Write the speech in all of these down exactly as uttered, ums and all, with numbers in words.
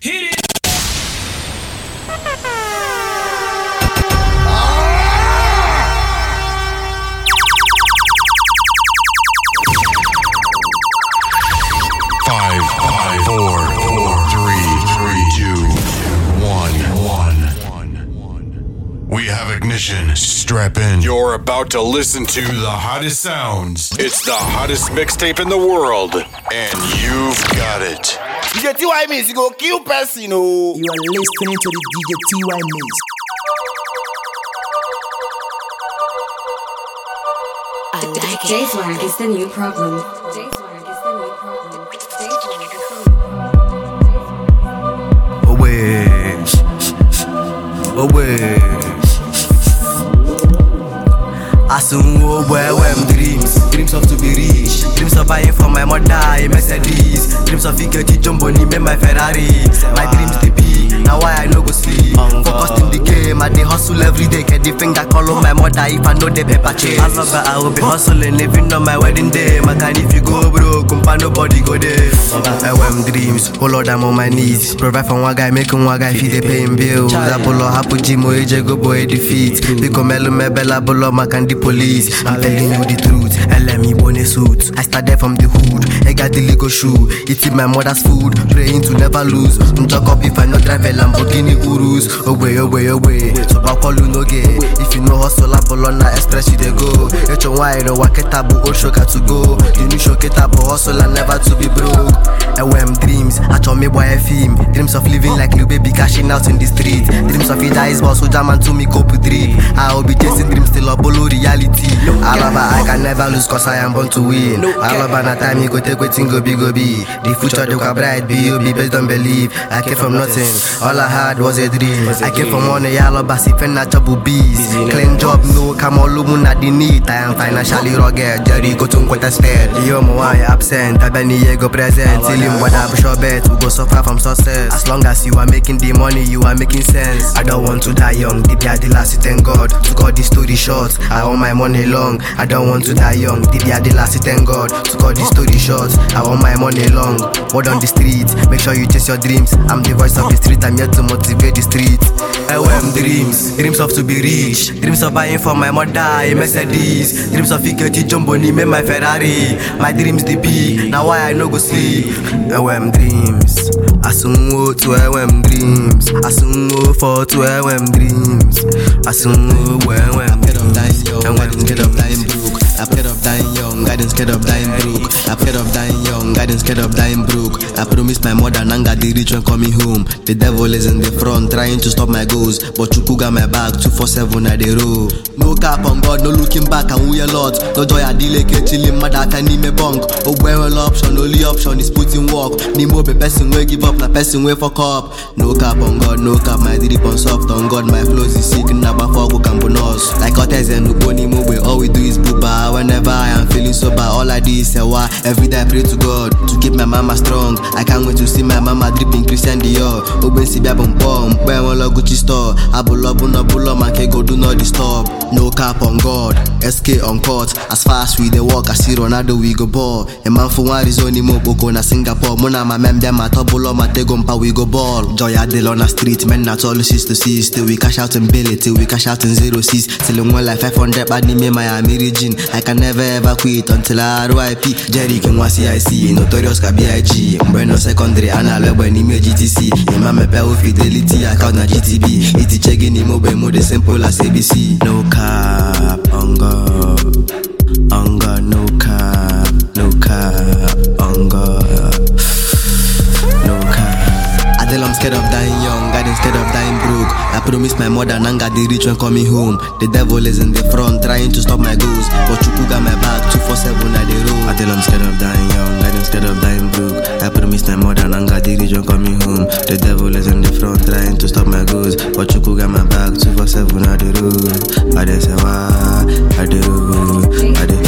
Hit it. Five, five, four, four, three, three, two, one, one. We have ignition. Strap in. You're about to listen to the hottest sounds. It's the hottest mixtape in the world, and you've got it. D J T Y Mix, you go kill person, you know. You are listening to the D J T Y Mix. I like Jay's work is the new problem. Jay's work is the new problem. Jay's work is the new problem. Away, away. I soon will wear them dreams. Dreams of to be rich. Dreams of buying for my mother a Mercedes. Dreams of figure to jump on me my Ferrari. My dreams they be. Now why I no go sleep. Focused in the game. I dey hustle every day. Get the finger call on my mother if I know the paper chase. I love that I will be hustling living on my wedding day. My can if you go broke, compa nobody go there. I want dreams. Oh Lord, I'm on my knees. Provide for one guy, making one guy feed the paying bills. Apollo hapu jimo eje go boy defeat. Because melu me bella bolo ma can the police. I'm telling you the truth. And let me bone a suit. I started from the hood. I got the Lego shoe. Eating my mother's food. Praying to never lose. Talk up if I not drive a Lamborghini Urus. Away, away, away. So I call you no gay. If you know hustle Apollo na express you they go. H O Y no waketabu old shoka to go. You new shoketabu hustle and never to be broke. I wear dreams. I told me boy a film. Dreams of living like little baby cashing out in the street. Dreams of it is boss so jam to me cope with drip. I will be chasing dreams till I below reality. I love I can never lose cause I am born to win. I love na time you go take waiting go be go be. The future they can bright be you be based on belief. I came from nothing. All I had was a dream. I came from one yellow basi fena job bees. Clean job no come all na the need. I am financially rugged. Jerry go to quite a spare. Yo mo I absent. I been here go present. Till him what I sure bet we go suffer from success. As long as you are making the money, you are making sense. I don't want to die young. Deep the last thank God. To cut the story short. I want my money long. I don't want to die young. Deep the last thank God. To cut the story short. I want my money long. Word on the street. Make sure you chase your dreams. I'm the voice of the street. I'm here to motivate the street. I want dreams. Dreams of to be rich. Dreams of buying for my mother a Mercedes. Dreams of figure to jump on me my Ferrari. My dreams they be. Now why I no go sleep. I want dreams. I soon go to I want dreams. I soon go for to I want dreams. I soon go where I want dreams. I'm scared of dying broke. I'm scared of dying young. I didn't scared of dying broke. I'm scared of dying young. I didn't scared of dying broke. I promised my mother Nanga the rich when coming home. The devil is in the front trying to stop my goals, but Chuku got my back two four seven at the row. No cap on God, no looking back and we a lot. No joy I delay chilling mother can me bunk. Oh well option, only option is putting work. Nimo be person way give up, na person way fuck up. No cap on God, no cap my drip on soft on God. My flows is sick na before go cambonos. Like others and no boni mo way all we do is booba. Whenever I am feeling sober, all I do is say why. Every day I pray to God to keep my mama strong. I can't wait to see my mama dripping Christian Dior. Oben si bia bom bom, buy one lo Gucci store. Abulo buno bulo man can go do not disturb. No cap on God, S K on court. As far as we dey walk, I see Ronaldo we go ball. A man for one reason mo boko na Singapore. Mona ma mem dem atobulo ma tegompa we go ball. Joy Adel on the street, men not all six to six. Till we cash out in Billy, till we cash out in zero six. Till in one like five hundred bad me Miami region. I can never ever quit until I R I P. Jerry can was C I C, notorious ka B I G. Bueno secondary analog when he made G T C. Imam me pay with fidelity account na G T B. Iti checking him mobile mode simple as A B C. No cap on God, on God, no cap, no cap on God, no cap. Adel, I'm scared of dying young, I didn't scared of dying broke. I promised my mother Nanga the rich when coming home. The devil is in the front trying to stop my goals, but Chuku got my back two four seven at the road. Adel, I'm scared of dying young, I didn't scared of dying broke. I promised my mother Nanga the rich when coming home. The devil is in the front trying to stop my goals, but Chuku got my back two four seven at the road. I didn't say why, I did, I did,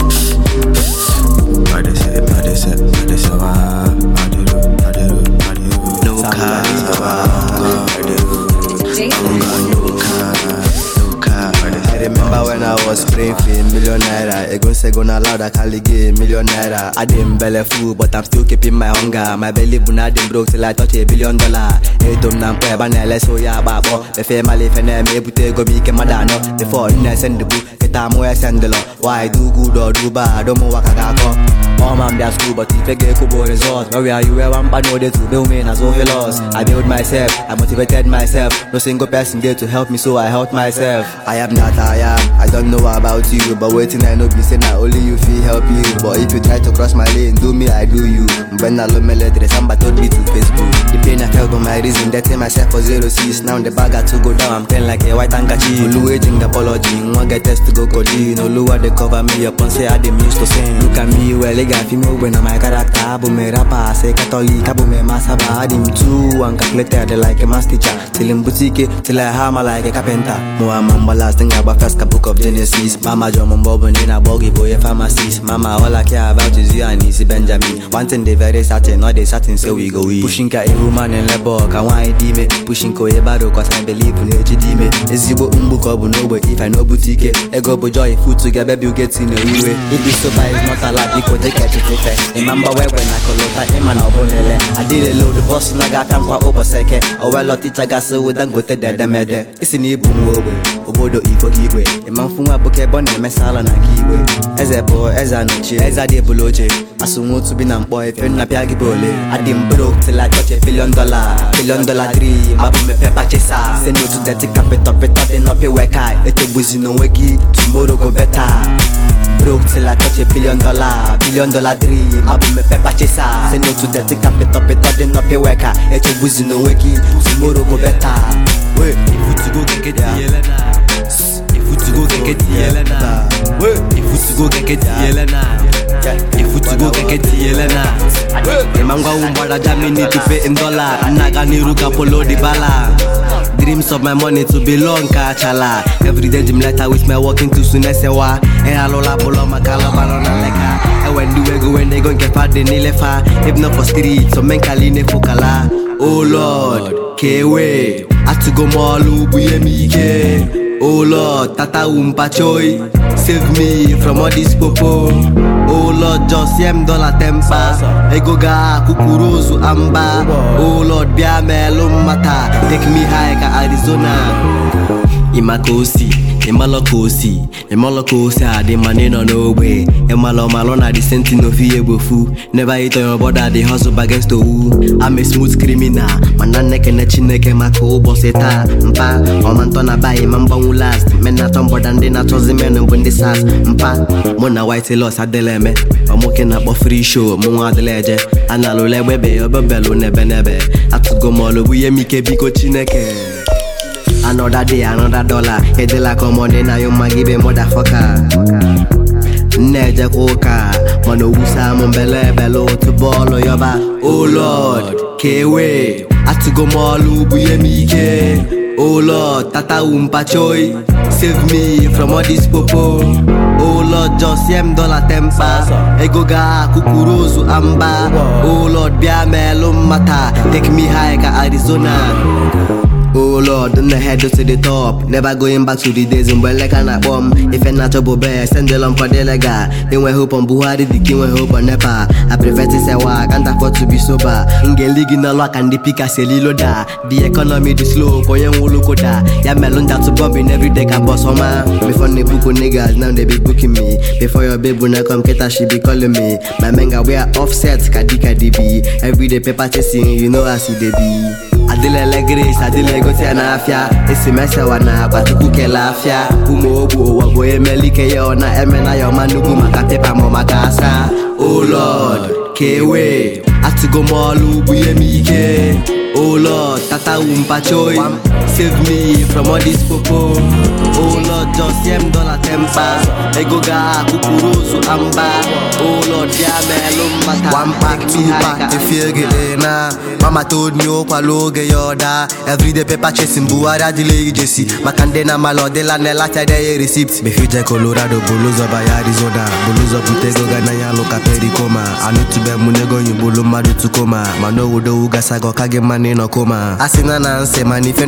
I did say, I did say, I did say why, I did, I did, I did. No car, I did. I remember when I was praying for a million naira. I go say gonna loud I can't get millionaire. I didn't belly food, but I'm still keeping my hunger. My belly buna dem broke till I touch a billion dollar. Hey, dum nam kwe banele so ya babo. The family fene me bute go be ke madano. Before you send the book, kita mo ya send the law. Why do good or do bad? Don't mo wakagako. All man be at school, but if I get kubo results, where are you? Where I'm bad, no day to build me as all lost. I build myself, I motivated myself. No single person there to help me, so I helped myself. I am not I am. I don't know about you, but waiting I know be saying that only you feel help you. But if you try to cross my lane, do me, I do you. When I love me letter, somebody told me to Facebook. The pain I felt on my reason, that myself for zero six. Now the bag got to go down, I'm playing like a white handkerchief. Olu aging apology, one get test to go codeine. Olu they cover me up and say I didn't used to sing. Look at me, well, they got female when I'm my character. Abu me rapper, say Catholic, Abu me masaba. Adim too, and calculated like a math teacher. Till him boutique, till I hammer like a carpenter. Moa mamba last thing about first book of Genesis. Mama John Bob in a boggy boy pharmacist. Mama all I care about is you and Easy Benjamin. One thing they very certain, not they certain, so we go in. Pushing ka a woman in labor, can why me? Pushing ko a baro, cause I believe in H D me. Is you umbuko, no, but if I know boutique, I go joy food together, you get in the way. If this sofa is not a lot, you could take it to take. Remember when I call it, man, I did a load of boss, and I got time for over second. Oh, well, teacher got so with them go to the mede. It's in the boom over, Obodo Ifo Giwe. A man from a Pokebon and Messala Nakiwe. As a boy, as a noche, as a de Boloche. I soon want to be a boy, if you're not Piagi Bole. I didn't broke till I touch a billion dollar, billion dollar dream. I put me pepper chesa. Send you to the tick up it up it up and up your work. It's a busy no wiki, tomorrow go better. Broke till I touch a billion dollar, billion dollar dream. I put me pepper chesa. Send you to the tick up it up it up and up your work. It's a busy no wiki, tomorrow go better. Wait, if you to go get the Yelena. If you to go get the Yelena. Wait, if you to go get the Yelena. If you to go get the Yelena. The manga umbara jamini to pay in dollar. Nagani ruka polo di bala. Dreams of my money to belong kachala. Every day gym letter with my walking to Sunesewa. And alola polo makala balona leka. And when do we go when they gon' get fat they nilefa. If not for street, so men kaline fokala. Oh Lord, K-way. Atu go malu buye mike. Oh Lord, tata umpa choy. Save me from all this popo. Oh Lord, just yem dollar tempa. Egoga kukuruzu amba. Oh Lord, bia melum mata. Take me high ka Arizona. Imakosi, Imalokosi, Imalokosi, I the money no no way. Imalo Malona, the sentin of Yebofu. Never eat on your border, the hustle against the woo. I'm a smooth criminal. Manana can a chineke mako bosseta. Mpa, or Mantona by Mamba who last. Men not on board and then I told the men and when this ass. Mpa, Mona White loss at the leme. I'm walking up a free show, Mua the ledger. And I'll let Webe or Babello nebe nebe. I took go molo, we make a biko chineke. Another day, another dollar. Head like a money, now you might give a motherfucker. Neja Koka, Mano Usa Mombele, Bello to ball or yoba. Oh Lord, K-way. Atugo Malu, Buyemike. Oh Lord, Tata Umpa Choy. Save me from all this popo. Oh Lord, just yem dollar tempa. Egoga kukuruzu amba. Oh Lord, bia melum mata. Take me high ka Arizona. Oh Lord, on the head to the top. Never going back to the days when like an bomb. If you're not a bobe, send the lump for the lega. Then we hope on Buhari, the king we hope on Nepa. I prefer to say wa, can't afford to be sober. Inge league in the lock and the pick a lilo da. The economy is slow, for young Ulukoda. Ya melon that to bomb in every day can boss homa. Before they book niggas, now they be booking me. Before your baby when I come keta, she be calling me. My menga wear offsets, kadika D B. Every day paper chasing, you know I see they be. Adile le grace, adile go tia na afya. Esi mese wana batuku ke la afya. Umo obu wabo emelike yo na emena yo manugu makatepa mo makasa. Oh Lord, K-way. Atugo malu buye mike. Oh Lord, tata umpa choy. Save me from all this popo. Oh Lord, just yem dollar tempa. Egoga kukuruzu amba. Oh Lord, ya melum mata. One pack, two pack, if you get in. Mama told me oh paloge yoda. Every day paper chasing buara delay Jesse. Makandena malo de la nela tade receipt. Me fije Colorado, buluzo by Arizona. Buluzo putego gana ya loka pericoma. I need to be munego you bulu madu to coma. Mano udo uga sago kage mani no coma. Asina na nse mani fena tagi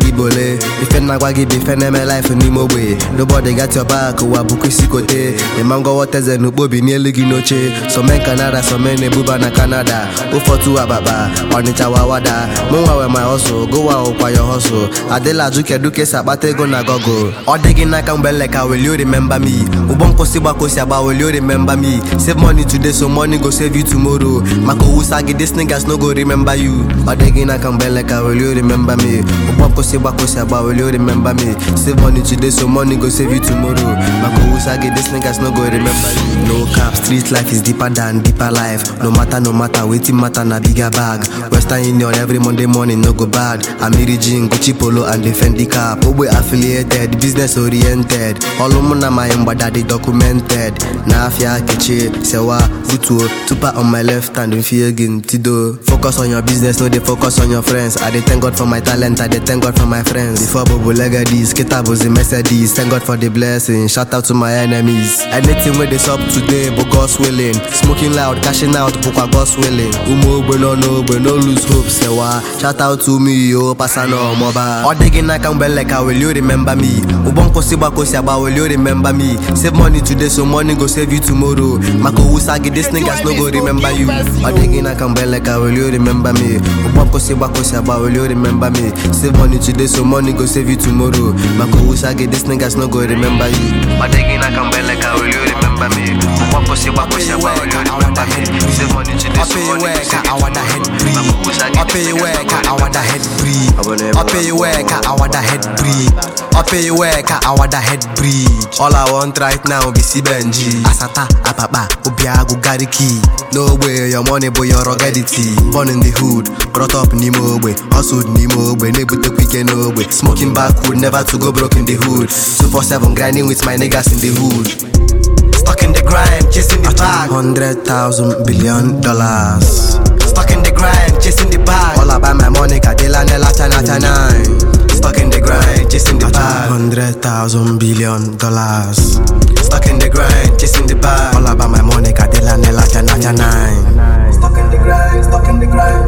ibole. If you not give me fend my life in no way. Nobody got your back, who are bukusi kote. The mango waters and ubobi nearly ginoche. Some men Canada, some men buba na Canada. Go for two ababa, on the chawawada. Mwa we my hustle, go out kwa your hustle. Adela duke duke sabate go na gogo. All digging na kambeleka, will you remember me? Ubonko siba kosiaba, will you remember me? Save money today, so money go save you tomorrow. Mako usagi, this niggas no go remember you. All digging na kambeleka, will you remember me? Ubonko siba kosiaba, will you remember me? Save money today, so money go save you tomorrow. Mako usagi, this niggas no go remember you. No cap, street life is deeper than deeper life. No matter, no matter, waiting matter na bigger bag. Western Union every Monday morning no go bad. Amiri Jean, Gucci Polo and the Fendi cap. Owe affiliated, business oriented. All umuna my mbada they documented. Na afia keche, sewa, gutu, tupa on my left hand in fiegin tido. Focus on your business, no they focus on your friends. I dey thank God for my talent, I dey thank God for my friends. Before Bobo Legadis, Ketabos the Mercedes. Thank God for the blessing, shout out to my enemies. Anything where they up today, but God's willing. Smoking loud, cashing out, Boka God's willing. Umo no no, but no lose hope, sewa. Shout out to me, yo, Pasano, Moba. All digging na kambeleka, will you remember me? Ubonko siba kosiaba, will you remember me? Save money today, so money go save you tomorrow. Mako usagi, this niggas no go remember you. All digging na kambeleka, will you remember me? Ubonko siba kosiaba, will you remember me? Save money today, so money go save you tomorrow. Mako usagi, this niggas no go remember you. All digging na kambeleka, will you remember me? Ubonko siba kosiaba, will you remember me? Save money today, so money go save you tomorrow. I pay you work, I want the head breathe. I pay you work, I want the head breathe. I pay you work, I want the head breathe. All I want right now be C Benji. Asata, apapa, ubiagu gariki. No way, your money boy, your ruggedity. Born in the hood, brought up Nimo way, hustled Nimo way, neighbor to weekend way. Smoking backwood, never to go broke in the hood. two four seven grinding with my niggas in the hood. Stuck in the grind, chasing the bag. Hundred thousand billion dollars. Stuck in the grind, chasing the bag. All about my money, Kadela Nella Tanata nine. Stuck in the grind, chasing the bag. Hundred thousand billion dollars. Stuck in the grind, chasing the bag. All about my money, Kadela Nella Tanata nine. Stuck in the grind, stuck in the grind.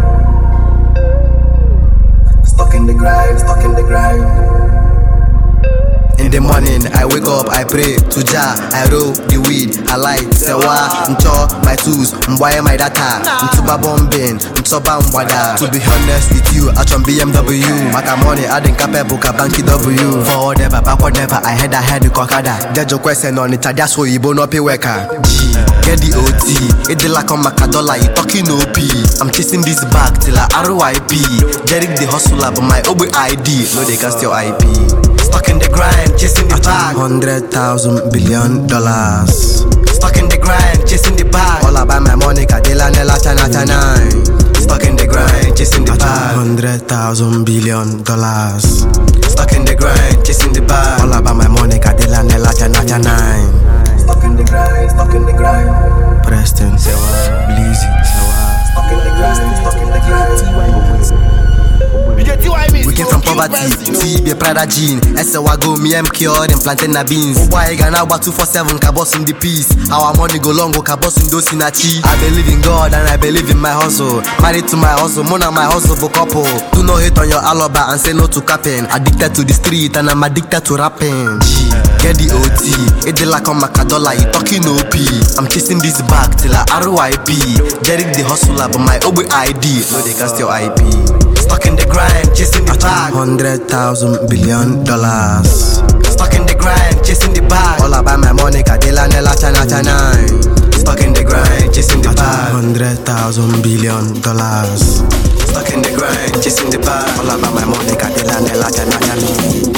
Stuck in the grind, stuck in the grind. In the morning, I wake up, I pray to Jah, I roll the weed, I light, sewa, ncho, my tools, mbwaye my data, ntuba bombing, ntoba mbwada. To be honest with you, I from B M W, maka money, I didn't capable ka banky W. Forward never, backward never, I had I had the kokada. Get your question on it, that's why you no pay worker. G, get the O T, it de la come dollar, you talking O P. I'm chasing this bag till I R I P. Derek the hustler, but my O B I D, no they can steal I P. Stuck in the grind, chasing the bag. Hundred thousand billion dollars. Stuck in the grind, chasing the bag. All about my money, Kadela Nella Tanata nine. Stuck in the grind, chasing the bag. Hundred thousand billion dollars. Stuck in the grind, chasing the bag. All about my money, Kadela Nella Tanata nine. Stuck in the grind, stuck in the grind. Preston, Sewa, Bleezy, Sewa. Stuck in the grind, stuck in the grind. We came from poverty, see be Prada jean. Ese wago me am cured and plantain na beans. Why Ghana about two four seven ka boss in the peace. Our money go long go ka boss in those in a chi. I believe in God and I believe in my hustle. Married to my hustle, mona my hustle for couple. Do not hate on your alibi and say no to capping. Addicted to the street and I'm addicted to rapping. G, get the O T, it de la come dollar, you talking O P. I'm chasing this bag till I R I P. Derek the hustler, but my O B I D, no they can steal I P. Stuck in the grind, chasing the bag. Hundred thousand billion dollars. Stuck in the grind, chasing the bag. All about my money, Kadela Nella Tanata nine. Stuck in the grind, chasing the bag. Hundred thousand billion dollars. Stuck in the grind, chasing the bag. All about my money, Kadela Nella Tanata nine.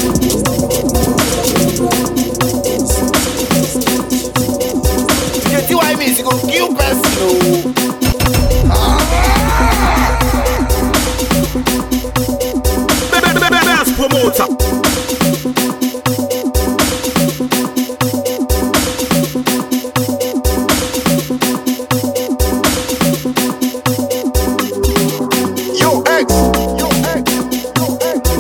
You see what I mean? You go kill person. Promoter. Yo, X. Yo, X. Yo, X.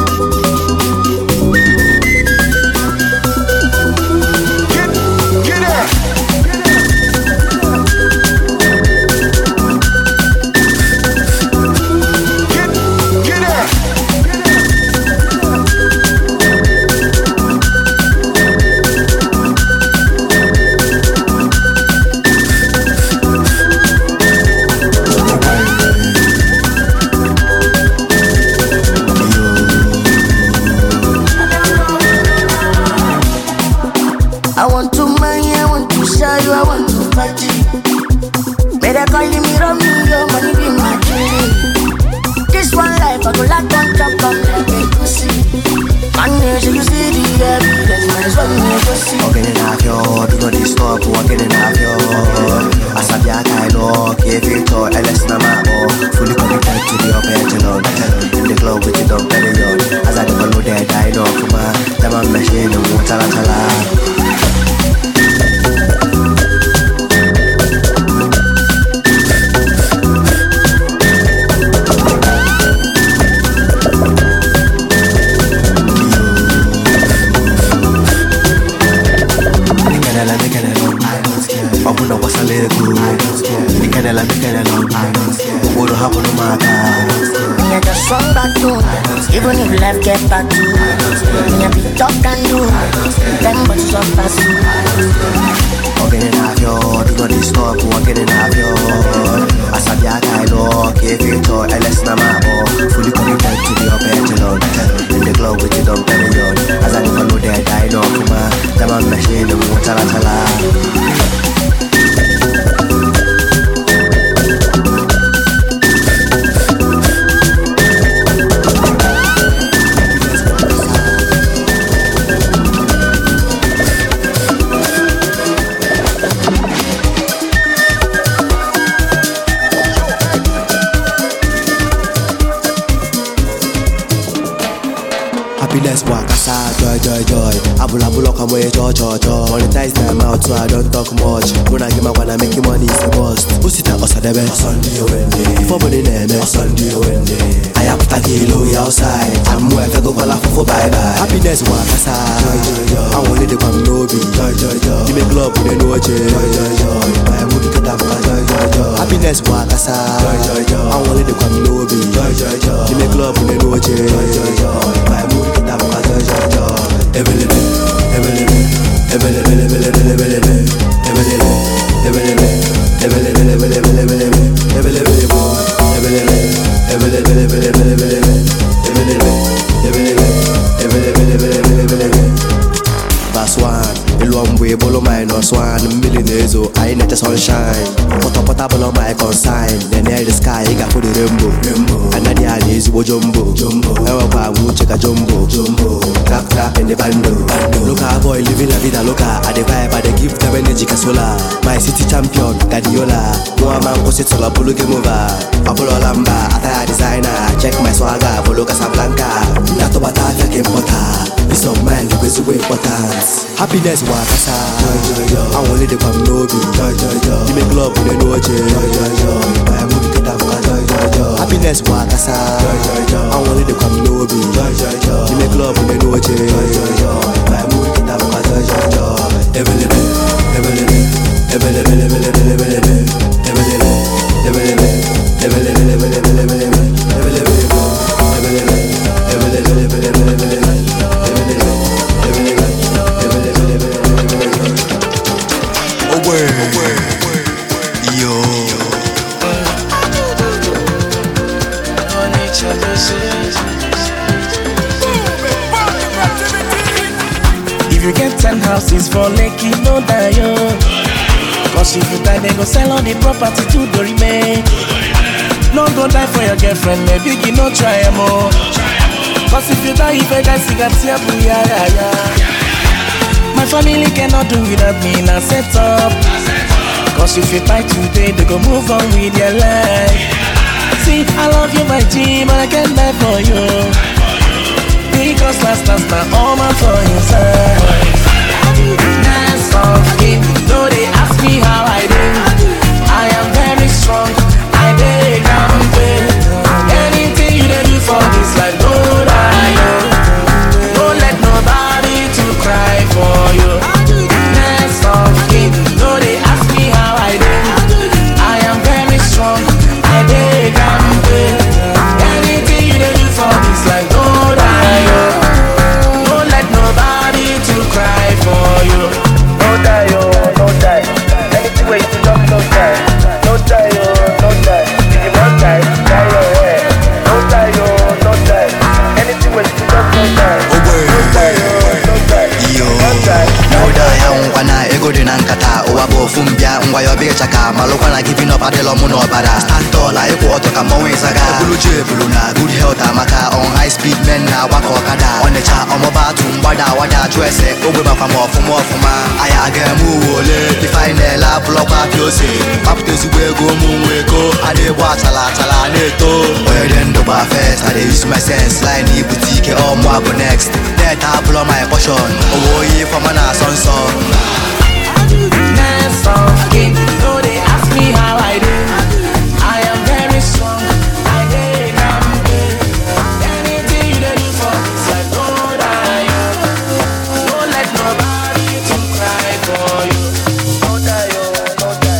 Get, get it. you, I want to party. Better call me Romeo, money be my dream. This one life, I go like one chop, I'm like a pussy. Man, so you see the evidence, might as well make us see. Walking in half your, do not disturb, walking in half your. Asabia Kaino, Kevito, Alex Namao, fully committed to the operational. In the club with the dog, very young. As I never know that I know, come on, the man machine, and water, chala. Me a just run back to, even if life get back to. Me a be tough than you, them but so fast. Walking in half your, do not disturb, walking in half your. Asabia Kaino, Kevito, Alex Namao, fully committed to the operational. In the club with the dog, very young. As I never know that I know, come on, the man machine, and water, chala. Happiness wakasa, joy, joy, joy. Abula bulo kamo ye joy, joy, joy. Monetize them out so I don't talk much. When I give my wanna make you money is a bust. Usita osadebe, Sunday wende. For money name, Sunday wende. I have to kilo outside. I'm worth to go call for bye bye. Happiness wakasa, joy, joy, joy. I want it to come no be, joy, joy, joy. You make love with no joy, joy, joy, joy. I am looking at that, joy, joy, joy. Happiness wakasa, joy, joy, joy. I want it to come no be, joy, joy, joy. You make love with no joy, joy, joy, joy. I am looking at that, joy, joy, joy. Ebelebe, ebelebe, ebelebe, ebelebe, ebelebe, ebelebe, ebelebe, ebelebe, ebelebe, ebelebe, ebelebe, ebelebe, ebelebe, ebelebe, ebelebe, ebelebe, ebelebe, ebelebe, ebelebe. Verse one, Ilom way bolo minus one, millionaires, I need the sunshine. Put up a bolo my consign, then air the sky, you got for the rainbow, rainbow. And then the is jumbo, jumbo. Ewa wu check a jumbo, jumbo. Clap clap in the bando, bando. Look a boy living la vida loca, at the vibe, at the gift of energy casola. My city champion, Guardiola. No man go sit solo polo game over. Apollo Lamba, attire designer. Check my swagger, Polo Casablanca. Nato batata ke pota. Peace of mind, you is way important. Happiness wakasa, joy, joy, joy. I want it to come no be, joy, joy, joy. You make love with no joy, joy, joy, joy. I am looking at that, joy, joy, joy. Happiness wakasa, joy, joy, joy. I want it to come no be, joy, joy, joy. You make love with no joy, joy, joy, joy. I am looking at that, joy, joy, joy. Ebelebe, ebelebe, ebelebe, ebelebe, ebelebe, ebelebe, ebelebe, ebelebe, ebelebe, ebelebe, ebelebe, ebelebe, ebelebe, ebelebe. If you get ten houses for Lekki, no die, yo. Cause if you die, they go sell all the property to the remain. No go die for your girlfriend, maybe you no try more. Cause if you die, if I die, see that yeah, yeah, yeah. My family cannot do without me, now set up. Cause if you die today, they go move on with your life. See, I love you, my G, but I can't die for you. Because last, last, now all my for inside. Dance of him, though they ask me how I do. I am very strong, I beg and pay. Anything you do for this life, don't I know. Don't let nobody to cry for you. Dance of him, though they ask me how I do. I am very strong, I beg and pay. Anything you do for this life, don't I know. Don't let nobody to cry for you. No die, oh, no die. Anything where you don't, no die. No die, oh, no die. If you want die, die your head. No die, oh, no die. Anything where you don't, no die. No die, oh, no die. Yo, no die, I'm gonna ego de nankata. chaka, Owabo Fumbia, Mwayobe chaka, Malokana giving up Adelo Muno Bada, Stantola, Eko Otoka Moesaga, Buluche Buluna, good health Amaka, on high speed men na Wako Kada, on the cha, Omobatu, Wada, Wada, Dresse, Obama from off from off from Ayaga Mule, define la Bloka Piose, Baptist Wego Muweko, Ade Watala Tala Neto, where then the buffet, I use my sense, line boutique or Mwabo next, that I blow my portion, oh yeah, from an ass on song. Dance on game, so they ask me how I do. I am very strong, I did I'm good. Anything you do for me, so don't die. Don't let nobody to cry for you. Don't die, oh, don't die.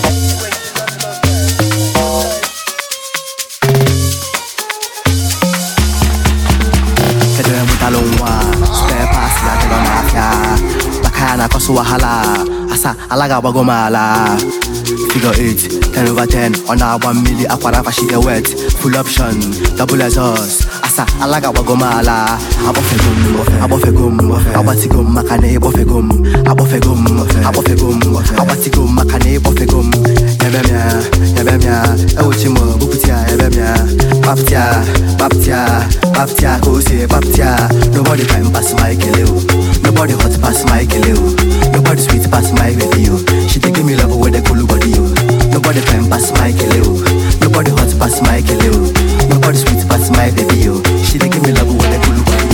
Kedem talongwa, spare pass ya kedem mafia. Bakana kosu wahala, asa alaga bagomala. Figure eight, ten over ten, on our one milli aquarafa she get wet. Full option, double as us. Asa alaga bagomala. Abofegum, abofegum, abatigum, makane bofegum, abofegum, abofegum, abatigum, makane bofegum. Yebemia, yebemia, euchimo, bukutia, yebemia, baptia, baptia, baptia, kose, baptia. Nobody can pass my keleo, nobody hot pass my keleo, nobody sweet pass my review. She take me love with the cool body. Nobody can pass my keleo, nobody hot pass my keleo, nobody sweet pass my review. She take me love with the cool body.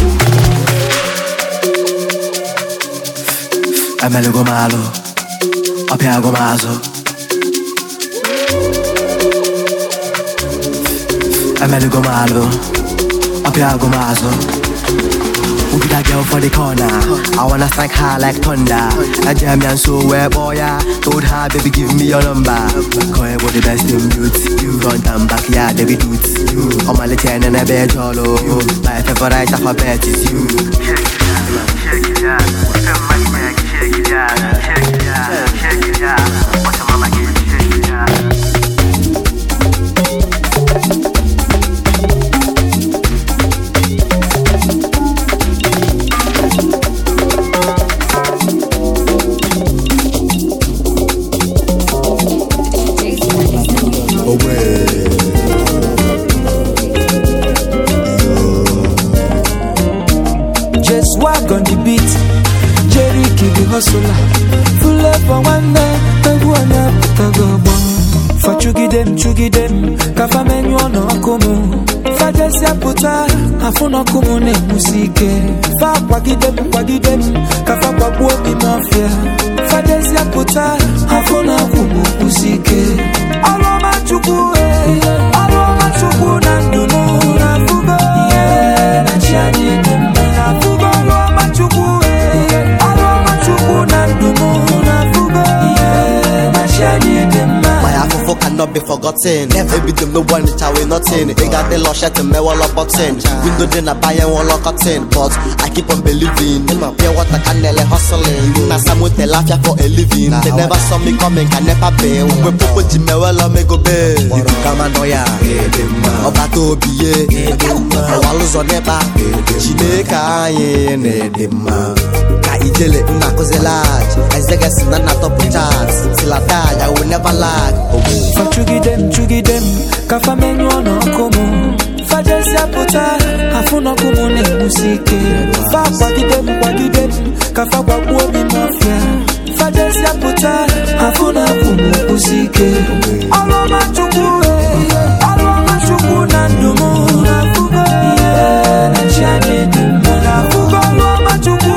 Amelo gomalo, apia gomazo. Amelo gomalo, apia gomazo. Who be that girl for the corner? I wanna strike high like thunder. I jam and so where boy ya. Told her baby give me your number. Call you the best in beauty. You front and back yeah they be dudes. You on my little and a bed jolo. My favorite alphabet is you. Shake it down, shake it down, shake it down, shake it down. What's your mama give me shake it down? On the beat, Jerry Kid the hustler. Full up for one day, Taguana Patago. For chugi dem, chugi dem, Kafa menu no komo. Fajesia puta, Afuna komo ne musike. Fa wagi dem, wagi dem, Kafa wabu mi mafia. Fajesia puta, Afuna komo musike. Aroma chuku, aroma chuku nandumu nafugo. Yeah, na chiani dem nafugo. My afofo cannot be forgotten. Maybe them no one which I will nothing. They got the lush at the me wall of boxing. Window then I buy and wall of cotton. But I keep on believing. Pure water can nearly hustling. Now some with the laugh for a living. They never saw me coming, can never pay. We put the me well on me go bed. You come and know ya. Obato biye. Walus on neba. Chineka ye ne dema. Ijele unakoze large. Ezegesi na na top chance. Till I die, I will never lag. For chugi dem, chugi dem, Kafa menu no komo. Fajesia puta, Afuna komo ne musike. Fa wagi dem, wagi dem, Kafa wabu mi mafia. Fajesia puta, Afuna komo musike. Aroma chuku, aroma chuku nandumu nafugo. Yeah, na chiani dem nafugo. Aroma chuku.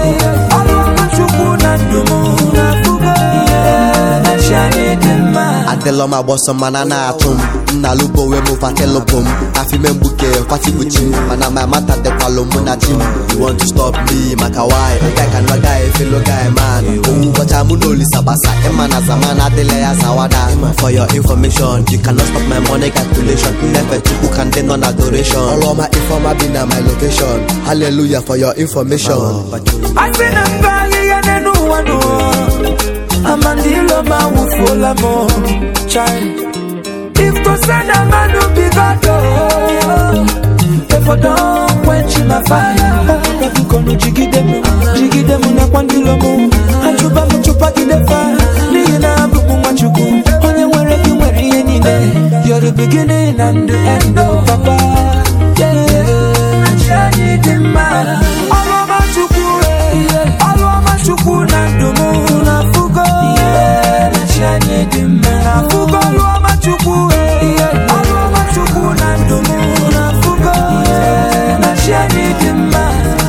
Adelo ma boso manana atum na lubo we move atelopum afi membuke kwati buchi mana my mata de kwalomu na team. You want to stop me makawai I can no guy fellow guy man oh but I'm no lisabasa emana zamana dele ya zawada. For your information you cannot stop my money calculation. Never to can then on adoration. All of my informa be na my location. Hallelujah for your information. I see them buying and no one know. Amandilo ma ufola mo child. If to send a man to be God, if for don't quench my fire. Kono jigi demu, jigi demu na kwandilo mu. Achuba muchupa kidefa, liye na bubu machuku. Onye were ki were ye nine. You're the beginning and the end of Papa. Yeah, yeah. Achani dema. Alo machuku, alo machuku na dumu na fugo. Yeah, achani dema. Na fugo alo machuku, alo machuku na dumu na fugo. Yeah, achani dema.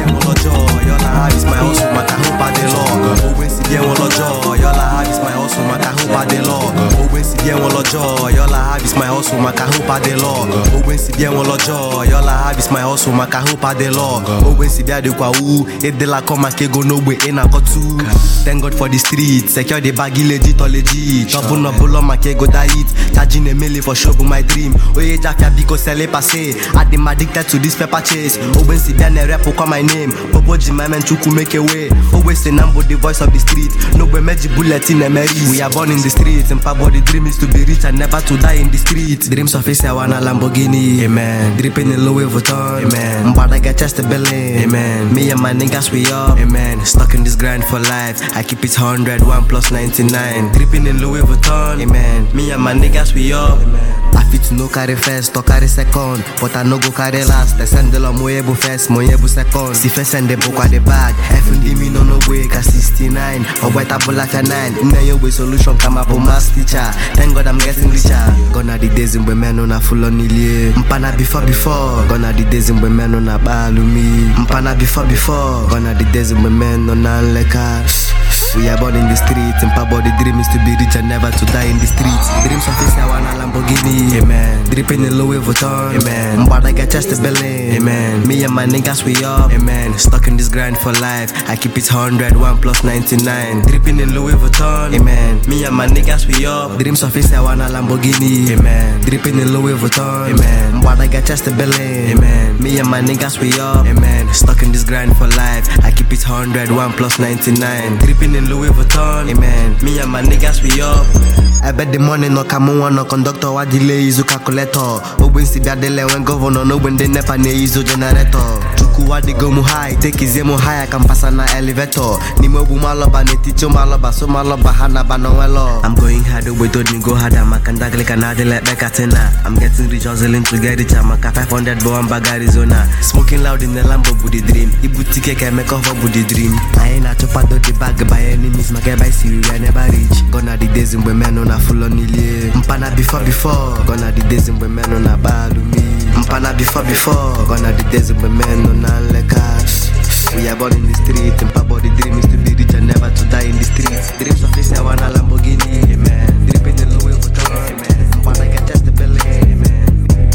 It's my hustle, my cahupa de log. Always see bien on joy. All I have is my hustle, my cahupa de log. Always see bien on joy. All I have is my hustle, my cahupa de log. Always see bien on joy. All I have is my hustle, my cahupa de log. Always see bien de kwa u. Et de la coma ke go no way in a kotu. Thank God for the streets. Secure the baggy legit or legit. Double no bull on my ke go die it. Charging a million for show my dream. Oye jafia biko sele passe. I am addicted to this pepper chase. Always see bien a rap call my name. Bobo Jima man to make a way. Always say Nambo the voice of the street. No way magic bullet in a Mary. We are born in the streets and Pabo the dream is to be rich and never to die in the streets. Dreams of a wanna Lamborghini, amen. Dripping in Louis Vuitton, amen. But I get just a billion, amen. Me and my niggas we up, amen. Stuck in this grind for life. I keep it one hundred, one plus ninety-nine. Dripping in Louis Vuitton, amen. Me and my niggas we up, amen. I fit no carry first, to carry second. But I no go carry last. I send the law moyebu first, moyebu second. Si first send the book at the bag. F and D me no no way, cause sixty-nine. Or white apple like a nine. Now your way solution come up on mass teacher. Thank God I'm getting richer. Gonna the days in when on a full on ilie. Mpana before before. Gonna the days in when on a balumi. Mpana before before. Gonna the days in when on a leka. We are born in the streets, and Papa the dream is to be rich and never to die in the streets. Dreams of this I want a Lamborghini, amen. Dripping in Louis Vuitton, amen. But I get just a belly, amen. Me and my niggas we up, amen. Stuck in this grind for life. I keep it one hundred, one plus ninety-nine. Dripping in Louis Vuitton, amen. Me and my niggas we up. Dreams of this I want a Lamborghini, amen. Dripping in Louis Vuitton, amen. But I get just a belly, amen. Me and my niggas we up, amen. Stuck in this grind for life. I keep it one hundred, one plus ninety-nine. Dripping in Louis Vuitton, amen. Me and my niggas we up. I bet the money no come on no conductor wa delay is a calculator. Open si biadele when governor no when they never ne is a generator. Chuku wa de go mu high, take his emo high I can pass na elevator. Ni mo bu maloba ne ticho maloba so maloba hana banowelo. I'm going hard with to go hard I'm makanda click and hard like Bekatena. I'm getting rich hustling to get rich I'm a five hundred bo and bag Arizona. Smoking loud in the Lambo booty dream. Ibutike can make off a booty dream. I ain't a chopper do the bag by enemies my guy by Siri I never reach. Gonna the days in when men on a full on ilie. Mpana before before. Gonna the days in when men on a balumi. Mpana before before. Gonna the days in when men on a leka. We are born in the street and Papa the dream is to be rich and never to die in the streets. Dreams of this I want a Lamborghini, amen. Dripping in Louis Vuitton, amen. Mpana get just a belly, amen.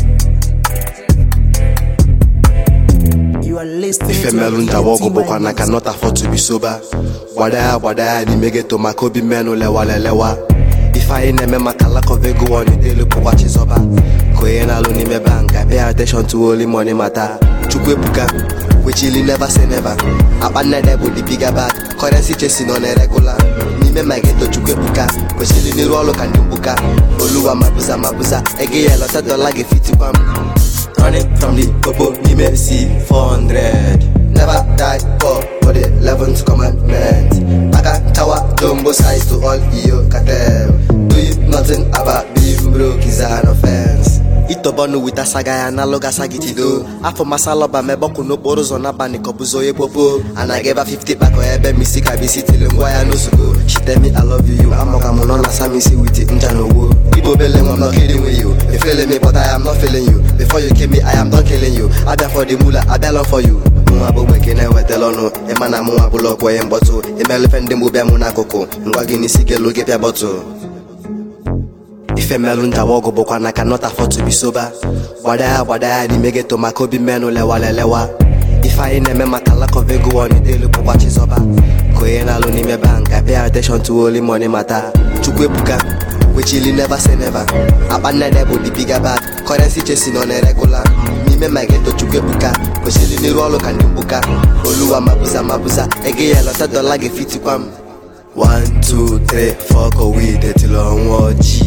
You are listening If a melon da walk up and I cannot afford to be sober. Wada wada ni mege to makobi meno lewa lewa. If I ain't a member kalako vego on the daily watch is over. Koyena lo ni me bank, I pay attention to only money matter. Chukwe puka, we chilling never say never. Abana de with the bigger bag, currency chasing on a regular. Ni me make to chukwe puka, we chilling ni rolo kan buka. Oluwa mabuza mabuza, ege yellow set the like a fifty pam. Running from the popo, ni me see four hundred. Never die for for the eleventh commandment. Aka tower, jumbo size to all yo cartel. Do you nothing about being broke is an offense. Ito bonu with a saga analog as agitido. After masaloba me boku no boros on a bani kobuzo ye popo. And I gave her fifty back or ebe me sick I be sitting in why I know so go. She tell me I love you, you I'm on on sami see with it njano wo. People belong I'm not kidding with you. You feeling me but I am not feeling you. Before you kill me I am done killing you. I been for the mula, I been for you. Mwabu weke na wetelono. Emana mwabu lokwe yemboto. Emelefende mube muna koko. Ngwagini sike loge pia boto. If a melon da walk up and I cannot afford to be sober. Wada wada ni mege to makobi meno lewa lewa. If I ain't a member kalako vego on the daily watch is over. Koyena lo ni me bank, I pay attention to only money matter. Chukwe puka, we chilling never say never. Abana de the bigger bag, currency chasing on a regular. Me me make to chukwe puka, we chilling ni rolo kan buka. Oluwa mabuza mabuza, ege yellow set the like a fifty pam. One, two, three, four, go with it till on watch. Kape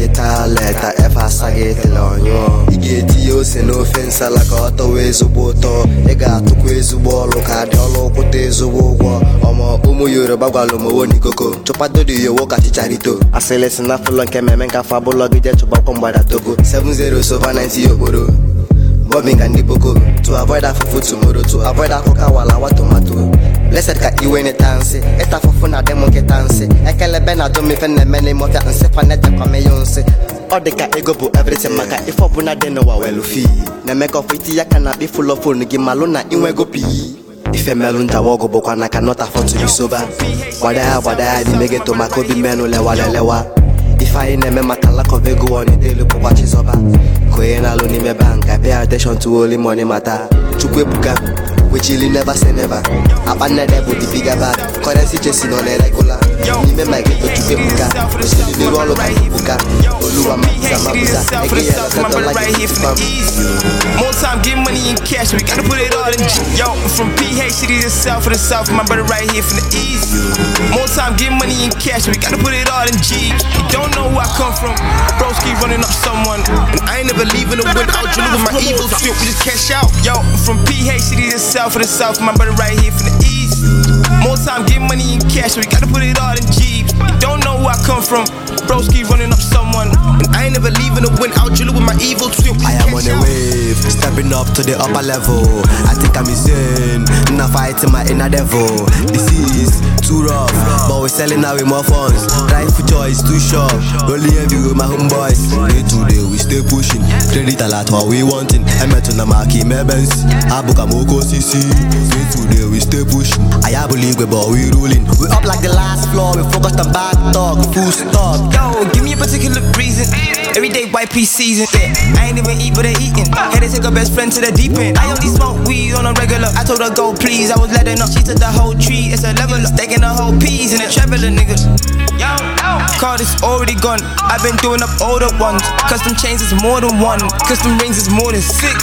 leta leta efa sagete lonyo igeti yo se no fensa la ka to wezubo to e ga to kwezubo lo ka de olo kote zubo gwo omo umu Yoruba gwalo mo woni koko chopado de yo woka chicharito aselesi na fulo nke meme nka fabulo gide chuba ko mgbada togo seven zero so ninety okporo bobbing and boko to avoid that for tomorrow to avoid that coca wala wa tomato blessed ka iwe ne tanse eta fofo na demo ke tanse ekele be na do me fe na mene mo fia nse fa na de kwa me yonse odeka ego bu everything maka ifo bu na de no wa welu fi na make of it ya kana be full of phone gi malo na inwe go pi ife melun jawogo bokwa na cannot afford to be sober wada wada di mege to makobi menu le wala lewa if I name matala kovego on the look of watches over Koena lo ni me bank I pay attention to only money matter Chukwe buka we chilly never say never Abana debo the bigger bag currency chasing on a regular Ni me my get to chukwe buka we still the roll of buka Oluwa sama buka eke ya la right here for the easy more time get money in cash we gotta put it all in yo from P H to the south for the south my brother right here for the easy more time get money in cash we gotta put it all in G you don't know where I come from broski running up someone and I ain't never leaving the win out you with my evil shit we just cash out yo from P H to the south for the south my brother right here for the east more time get money in cash we gotta put it all in G you don't know where I come from broski running up someone and I ain't never leaving the win out you with my evil shit I am on a wave stepping up to the upper level I think I'm insane now fighting my inner devil this is too rough but we're selling now with more funds drive for joy is too short only heavy with my homeboys day to day we stay pushing credit a lot what we wanting I met on the marquee mebens abuka moko cc day to day we stay pushing I believe we but we rolling we up like the last floor we focused on back talk full stop yo give me a particular reason every day white pea season yeah. I ain't even eat but they eating had to take her best friend to the deep end I only smoke weed on a regular I told her go please I was letting up she took the whole tree it's a level up taking the whole peas in a traveler nigga yo car is already gone I've been doing up older ones custom chains is more than one custom rings is more than six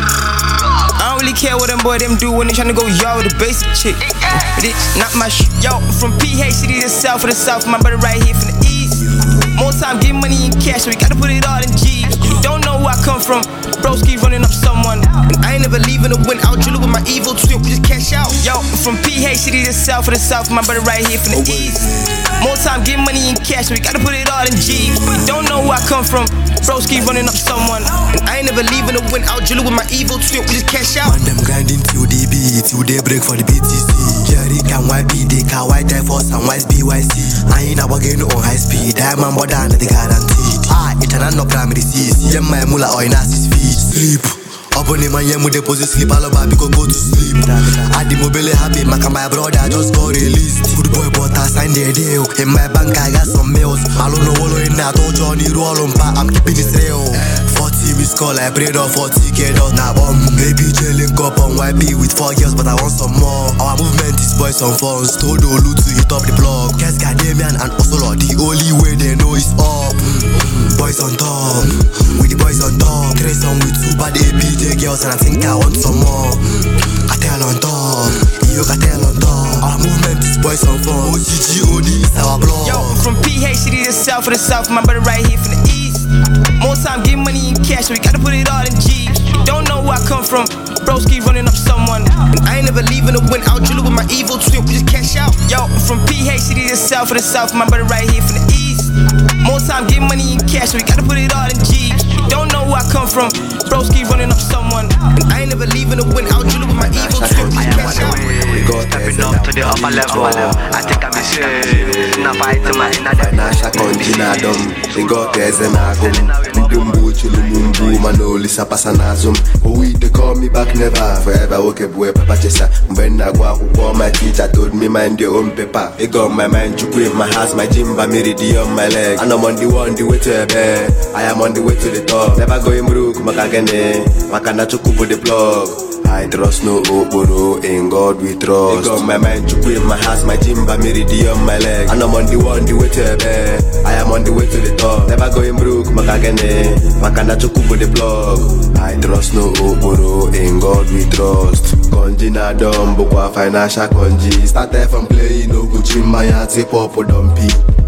I don't really care what them boy them do when they tryna go yard with a basic chick it not my sh yo from P H to the south for the south my brother right here from the east more time get money in cash we gotta put it all in G you don't know where I come from broski running up someone and I ain't never leaving the win out you with my evil shit we just cash out yo from P H to the south for the south my brother right here from the east more time get money in cash we gotta put it all in G you don't know where I come from broski running up someone and I ain't never leaving the win out you with my evil shit we just cash out man them grinding till they beat till they break for the B T C Jerry can Y B they can white die for some wise B Y C I ain't never getting on high speed diamond more than the guaranteed ah it's an no primary C C yeah my mula or in six feet sleep up on him and yeah mu deposit sleep all about because go to sleep I the mobile happy my my brother just got released good boy but I signed the deal in my bank I got some mails I don't know what in that old Johnny roll on pa I'm keeping it real forty miss call I prayed on forty K dollars now bomb baby link up on Y P with four girls but I want some more our movement is boys on phones told Olu to hit up the blog guys got Damian and Osolo the only way they know is up boys on top with the boys on top trace on with two bad A P J girls and I think I want some more cartel on top yo cartel on top our movement is boys on phone O G G O D is our blog yo from P H to the south for the south my brother right here from the east more time get money in cash we gotta put it all in G you don't know where I come from broski running up someone and I ain't never leaving the win out you with my evil shit we just cash out yo from P H to the south for the south my brother right here from the east more time get money in cash we gotta put it all in G you don't know where I come from broski running up someone and I ain't never leaving the win out you with my evil shit we just cash out we go stepping up to the upper level I think I'm insane now fighting my inner financial condition they got there's an agum Dumbu chulumumbu manoli sapasanazum we they call me back never forever okay boy papa chesa when I go who my teacher told me mind your own paper it got my mind to grip my house my jimba meridian my leg and I'm on the one the way to bed I am on the way to the top never going broke makagene makana chukubu the plug I trust no oporo, in God we trust. It got my mind to grip my house, my jimba meridian my leg and I'm on the one the way to bed I am on the way to the top never going broke makagene makana chukubu the plug I trust no oporo, in God we trust. Konji na dumbo kwa financial konji started from playing no Gucci my auntie popo dumpy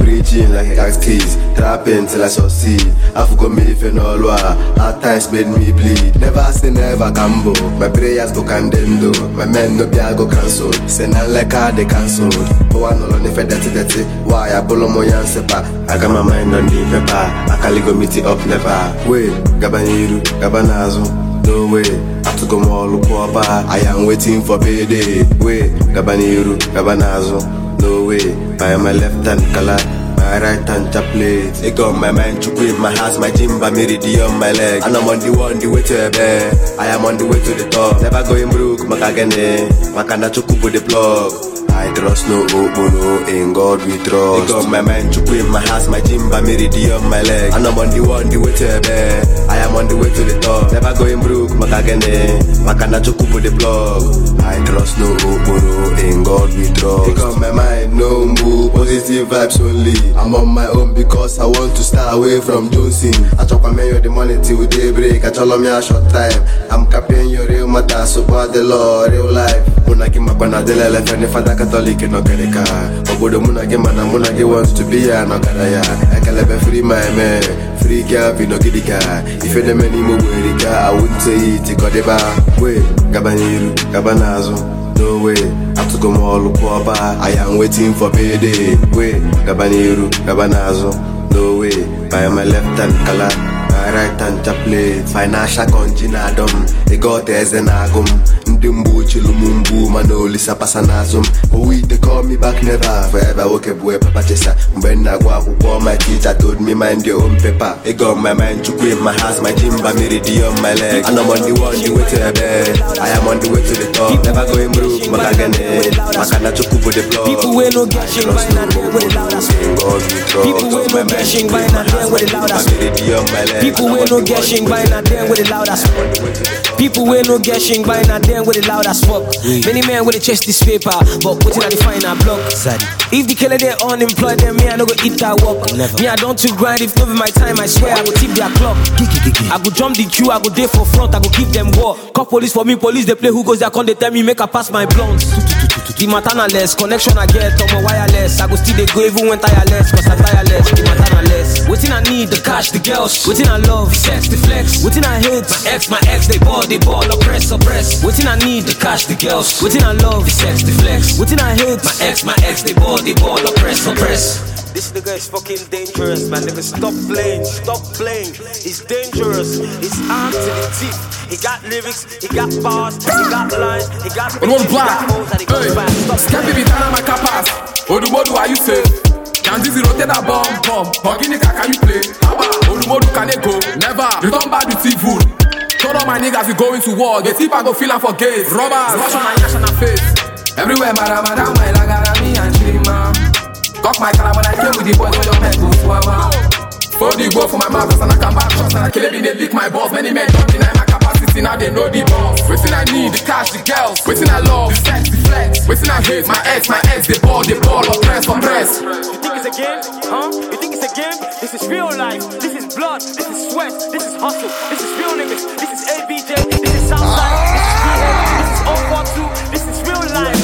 preaching like a cascade, trapping till I succeed. I forgot me if you know law. Hard times made me bleed. Never say never cambo. My prayers go candendo. My men no be I go cancel. Say not like how they cancelled. Oh I know if I dirty dirty. Why I pull on my sepa. I got my mind on the paper. I can't go meet it up never. Wait, Gabaniru, Gabanazo. No way, I have to go more look over. I am waiting for payday. Wait, Gabaniru, Gabanazo. No way, I am my left hand color, my right hand plate. It got my mind to quit my house, my gym, my meridian, my leg. And I'm on the one, the way to a bed. I am on the way to the top. Never going broke, Makagane, Makana Chukubu the plug. I trust no Obono, in God we trust. It got my mind to quit my house, my gym, my meridian, my leg. And I'm on the one, the way to a bed. I am on the way to the top. Never going broke, Makagane, Makana Chukubu the plug. I trust no Obono, in God we trust. It got my mind, no move, positive vibes only. I'm on my own because I want to stay away from Jonesing. I chop a mayo the money till daybreak. I tell me a short time. I'm capping your real matter, so what the law, real life. Muna give my banana de la fene fanta Catholic no kereka. Obodo muna give man muna give wants to be a no karaya. I can live free my man, free girl be no gidika. If any many mo werika, I wouldn't say it. Kodeba, wait, Gabaniru, Gabanazo. No way, I have to go more look over. I am waiting for payday. Wait, Gabaniru, Gabanazo. No way, by my left hand color, my right hand plate. Financial conjinadum, they got as an agum. Ndimbu chilumumbu, manoli sapasanazum. Oh, we they call me back never. Forever okay boy, Papa Chesa. When I go up, my teacher told me mind your own paper. It got my mind to quit my house, my gym, my meridian, my leg. And I'm on the one, the way to the bed. I am on the way to the top. Never going broke, Makagane. Makana chukubu the floor. People will no gashing by not there with the loudest. People will no gashing by not there with the loudest. People will no gashing by not there with the loudest. People will no gashing by not there with the loudest fuck. Many men will chase this paper, but putting on the final block. If the killer they unemployed, then me I no go eat that work. Me I don't to grind. If not my time, I swear I go tip their clock. I go jump the queue, I go day for front, I go give them war. Call police for me, police they play who goes there, come they tell me make I pass my blunts. The maternaless, connection I get on my wireless. I go still they go even when tireless, cause I tireless, the maternaless. Waiting I need, the cash, the girls. Waiting I love, sex, the flex. Waiting I hate, my ex, my ex, they ball, they ball, oppress, oppress. Waiting I need, the cash, the girls. Waiting I love, the sex, the flex. Waiting I hate, my ex, my ex, they ball, they ball, oppress, oppress. This nigga is fucking dangerous, man. Nigga, stop playing, stop playing. He's dangerous. He's armed to the teeth. He got lyrics, he got bars, he got lines, he got bitches, he got hoes, and he goes back. Stop playing. My capas. Odumodu, are you safe? Can this rotate a bomb, bomb? Organica, can you play? Haba, Odumodu, can they go? Never. You don't buy the T-food. Told all my niggas we going to war. The tip I go feeling for gays. Robbers, wash on my yash on her face. Everywhere, madam, madam, my lagara, me and Chima. Cock my car when I came with the boys when your men go swallow. For the go for my mouth and I come back shots and I kill it, they lick my balls. Many men don't deny my capacity, now they know the boss. Waiting I need, the cash, the girls. Waiting I love, the sex, the flex. Waiting I hate, my ex, my ex, they ball, they ball, or press, or press. You think it's a game? Huh? You think it's a game? This is real life. This is blood. This is sweat. This is hustle. This is real niggas. This is A B J. This is Southside. This is P N. This is O four two. This is real life.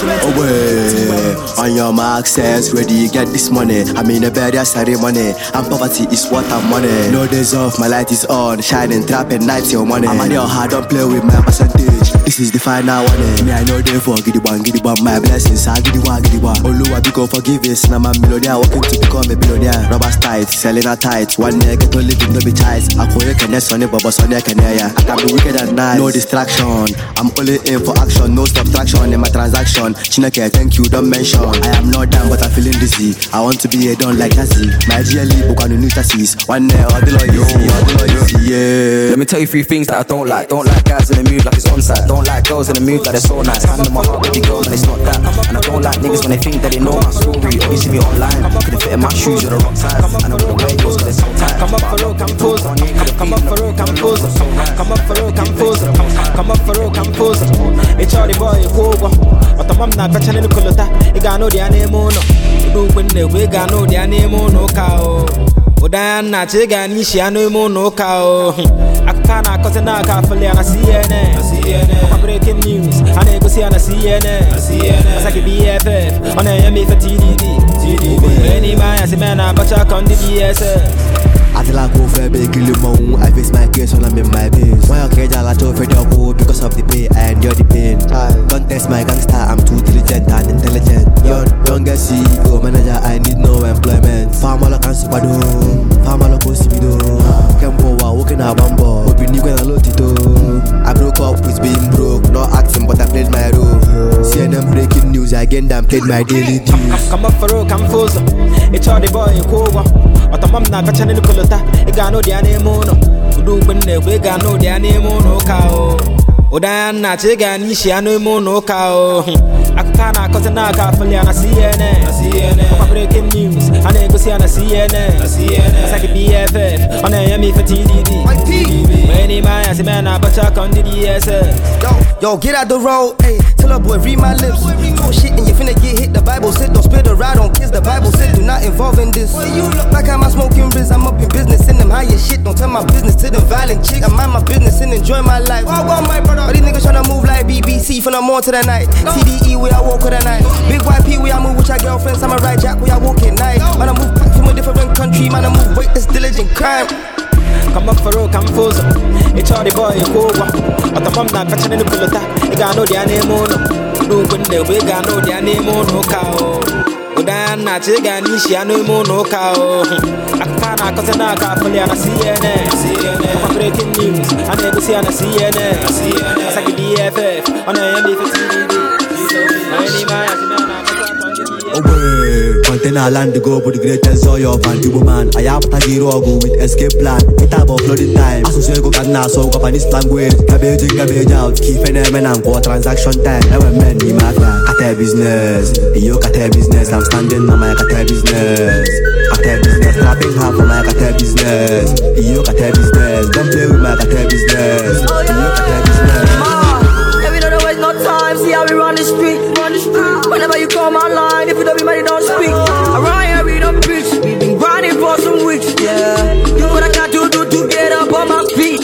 Away, on your mark says ready, get this money. I'm in a burial ceremony, and poverty is what I'm money. No days off, my light is on, shining, trapping, nights your money. I'm on your heart, don't play with my percentage. This is the final one. Me, I know they for giddy one, giddy one, my blessings, I giddy one, giddy one. Oluwa because forgiveness, now I'm a millionaire, working to become a billionaire. Robbers tight, selling a tight, one neck, get to live in no be tight. I call you can on it, but on your can I can be wicked at night. No distraction, I'm only in for action, no subtraction in my transaction. Chineke, thank you, don't mention. I am not down, but I'm feeling dizzy. I want to be a don like Nazi. My G L E book on the new taxis. One day, all the law easy, all the law easy, yeah. Let me tell you three things that I don't like. Don't like guys in the mood like it's on site. Don't like girls in the mood like they're so nice. Hand in my heart with the girls and it's not that. And I don't like niggas when they think that they know my story. Or you see me online, couldn't fit in my shoes with the wrong size. And I wanna wear yours cause it's so tight. Come up for road, come pose. Come up for road, come pose. Come up for road, come pose. Come up for road, come pose. It's all the boy, go go. But I'm not catching the color. You got no the name on. Do when they we got no the name on no cow. Odana chega ni shi anu mo no cow. Akakana cause na kafuli ana C N N. I'm breaking news. I never see on C N N. I like B F F. On a me for T D D. Any man as a man, I but I can't do D S S. I feel like over big kill you I face my case when I'm in my base. Why I can't allow to fed up because of the pay I endure the pain. Don't test my gangster, I'm too diligent and intelligent. Young, young C E O manager, I need no employment. Farmer like super do, farmer like Osibido. Kempo wa walking a bambo, hoping you gonna load it. I broke up with being broke, not acting but I played my role. C N N breaking news again, damn played my daily dues. Come up for rock, I'm frozen. It's all the boy in Kowa. But I'm not catching the pull. I got no Diane Mono. Do when we got no Diane Mono cow. Odana Chigani, she no mono cow. Akana Cotanaka Faliana C N N. I'm breaking news. I never see on a C N N. It's like a B F F. On a Yami for T D D. Any man as a man, I but I can't do D S S. Yo, yo, get out the road, ayy. Tell a boy, read my lips. Talk shit and you finna get hit. The Bible said, don't spit a ride on kids. The Bible said, do not involve in this. You look like I'm smoking Riz. I'm up in business in them higher shit. Don't tell my business to them violent chick. I mind my business and enjoy my life. Wow, wow, my brother. All these niggas tryna move like B B C from the morning to the night. T D E where I walk all the night. Big Y P where I move with your girlfriends. I'm a ride jack where I walk at night. Man, I move back from a different country. Man, I move weight that's diligent crime. Come up for rock, I'm frozen. It's all the boy in Kowa. But the mom not catching the pull. I got no Diane Mono. Do when they we got no Diane Mono cow. Odana Chigani, she no mono cow. Akana Cotanaka Faliana C N N. I'm breaking news. I never see on a C N N. It's like a B F F. On a M B for T D D. Any man as a man, I'm away. Container land to go, but the greatest joy of anti woman. I have to get go with escape plan. It about flooding time. As soon as go can now, so go Japanese language. Cabbage, cabbage out. Keep an M and go transaction time. Ever men, me matter. Cat business. Yo, cat business. I'm standing on my cat business. Cat business. Trapping half of my cat business. Yo, cat business. Don't play with my cat business. Yo, cat business. Every day there is no time. See how we run the street. Run the street. Whenever you come online, if you don't be money, don't speak. Around here we don't preach. We've been grinding for some weeks, yeah. Do what I got to do to get up on my feet.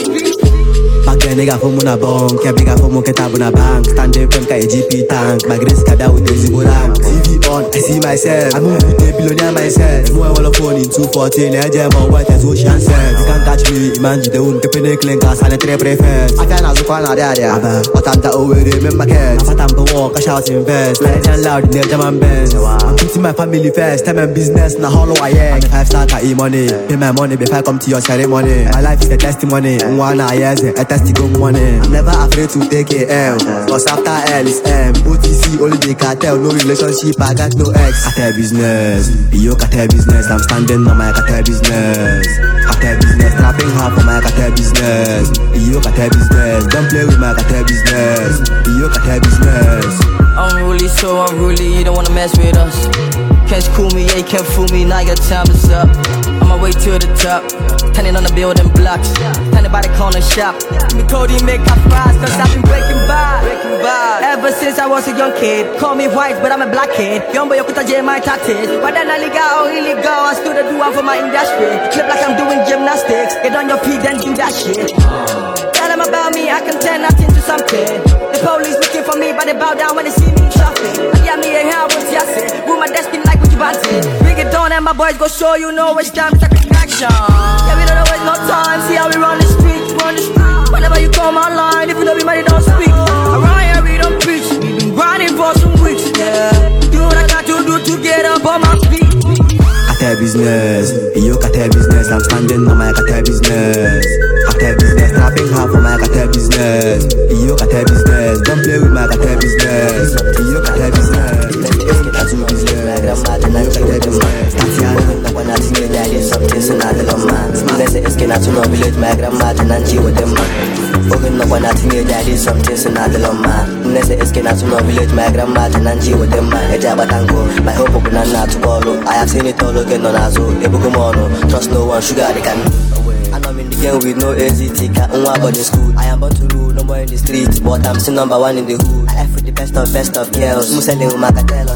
Back then, nigga from Muna Bonk, yeah, bigger from Moketabuna Bank. Standing from K G P tank, my grace kada with the Ziborank. T V on, I see myself. I move with the billionaire myself. More on the phone in two fourteen, I jam on white as ocean said. You can't catch me, imagine the wound, keeping a clean class and a three prefers. I can't ask a corner there, but I'm the over there, remember kids. If I'm the walk, I shout invest. Like a loud, near German Benz. I'm putting my family first, time and business, now hollow I am. I'm a five star to e-money. Pay my money before I come to your ceremony. My life is a testimony. One eye, yes, a testicle money. I'm never afraid to take a L. Cause after L is M. O T C, only the cartel, no relationship, I got no ex. Cartel business, yo cartel business. I'm standing on my cartel business. Cartel business, trapping hard for my cartel business. Yo cartel business, don't play with my cartel business. Yo cartel business. I'm really so unruly, you don't wanna mess with us. Can't school me, yeah, you can't fool me, now your time is up. On my way to the top, turning on the building blocks, standing by the corner shop. Me Cody make up fries, cause I've been breaking by, breaking by. Ever since I was a young kid, call me white, but I'm a black kid. Young boy, you could J my tatted. But then I legal or illegal, I stood to do one for my industry. Clip like I'm doing gymnastics, get on your feet, then do that shit. Tell them about me, I can turn nothing to something. The police looking for me, but they bow down when they see me in traffic. Yeah, me and here, what's ya say? Rule my destiny like what you wanted. Bring it down and my boys go show you know it's time to take action. Yeah, we don't waste no time, see how we run the street, run the street. Whenever you come online, if you don't be money, don't speak. Around here we don't preach, we've been grinding for some weeks, yeah. Do what I got to do to get up on my feet. Cartel business, yo cartel business. I'm standing on my cartel business. Cartel business, trapping hard for my cartel business. Yo cartel business, don't play with my cartel business. Yo cartel business, that's your business. My grandmother and cartel business. Tatiana, when I see that is something so not the man. Let's say it's gonna no village. My grandmother and she with them. Open up when I see that is something so not the man. Let's say it's gonna no village. My grandmother and she with them. A jabatango, my hope open and not to follow. I have seen it all again. No nazo, ebukumono. Trust no one, sugar they can. And I'm in the game with no A Z T. Can't about the school. I am about to rule, no more in the street, but I'm still number one in the hood. I F with the best of best of girls. I'm selling with my cartel on deck.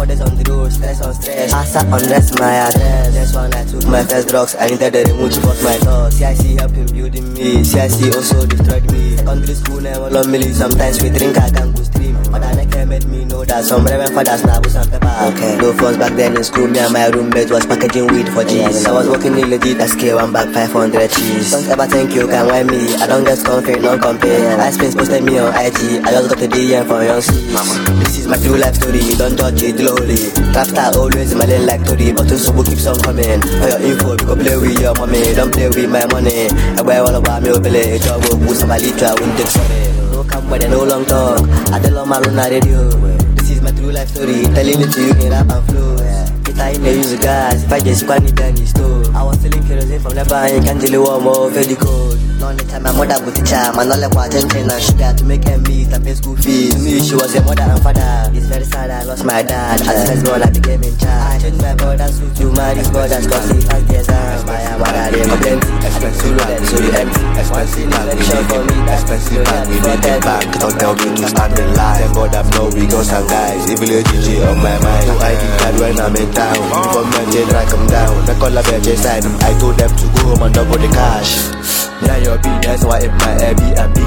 four days on the road, stress on stress. I sat on rest my address. That's when I took my first drugs. I needed the remote to cut my thoughts. C I C helped him building me. C I C also destroyed me. Secondary school never love me. Sometimes we drink, I can go stream. But I never made me know that some reverend fathers now with some paper. Okay, no phones back then in school. Me and my roommate was packaging weed for G's. I was working in legit S K, one bag five hundred cheese. Don't ever think you can wind me. I don't get comfort, no compare. I spin posted me on I G. I just got a D M from young C. This is my true life story. Don't judge it slowly. Rap star always in my lane like Tori, but also keeps on coming. For your info, we go play with your mommy. Don't play with my money. I buy all about me, play. Job will put somebody try, won't take sorry. No come but no long talk. I tell all my on the radio. This is my true life story. Telling it to you in rap and flow. I ain't use the gas. If I just squat it down the stove. I was selling kerosene from Lebanon. Can't tell you what more very cold. None the time my mother would teach her. Man, all like what attention and sugar to make her meet and pay school fees. To me, she was a mother and father. It's very sad I lost my dad. As first born, I became in charge. I changed my brother's suit to marry his brother's cause he passed the exam. My mother, they were plenty. Expensive land, so the empty. Expensive land, for me. Expensive land, we need that back. Don't tell me to stand in line. Thank God I'm no we girls and guys. Even a D J on my mind. No I D card when I'm in town. Before men they drag them down. They call up J side. I told them to go home and double the cash. Yeah, your B, that's why in my Airbnb.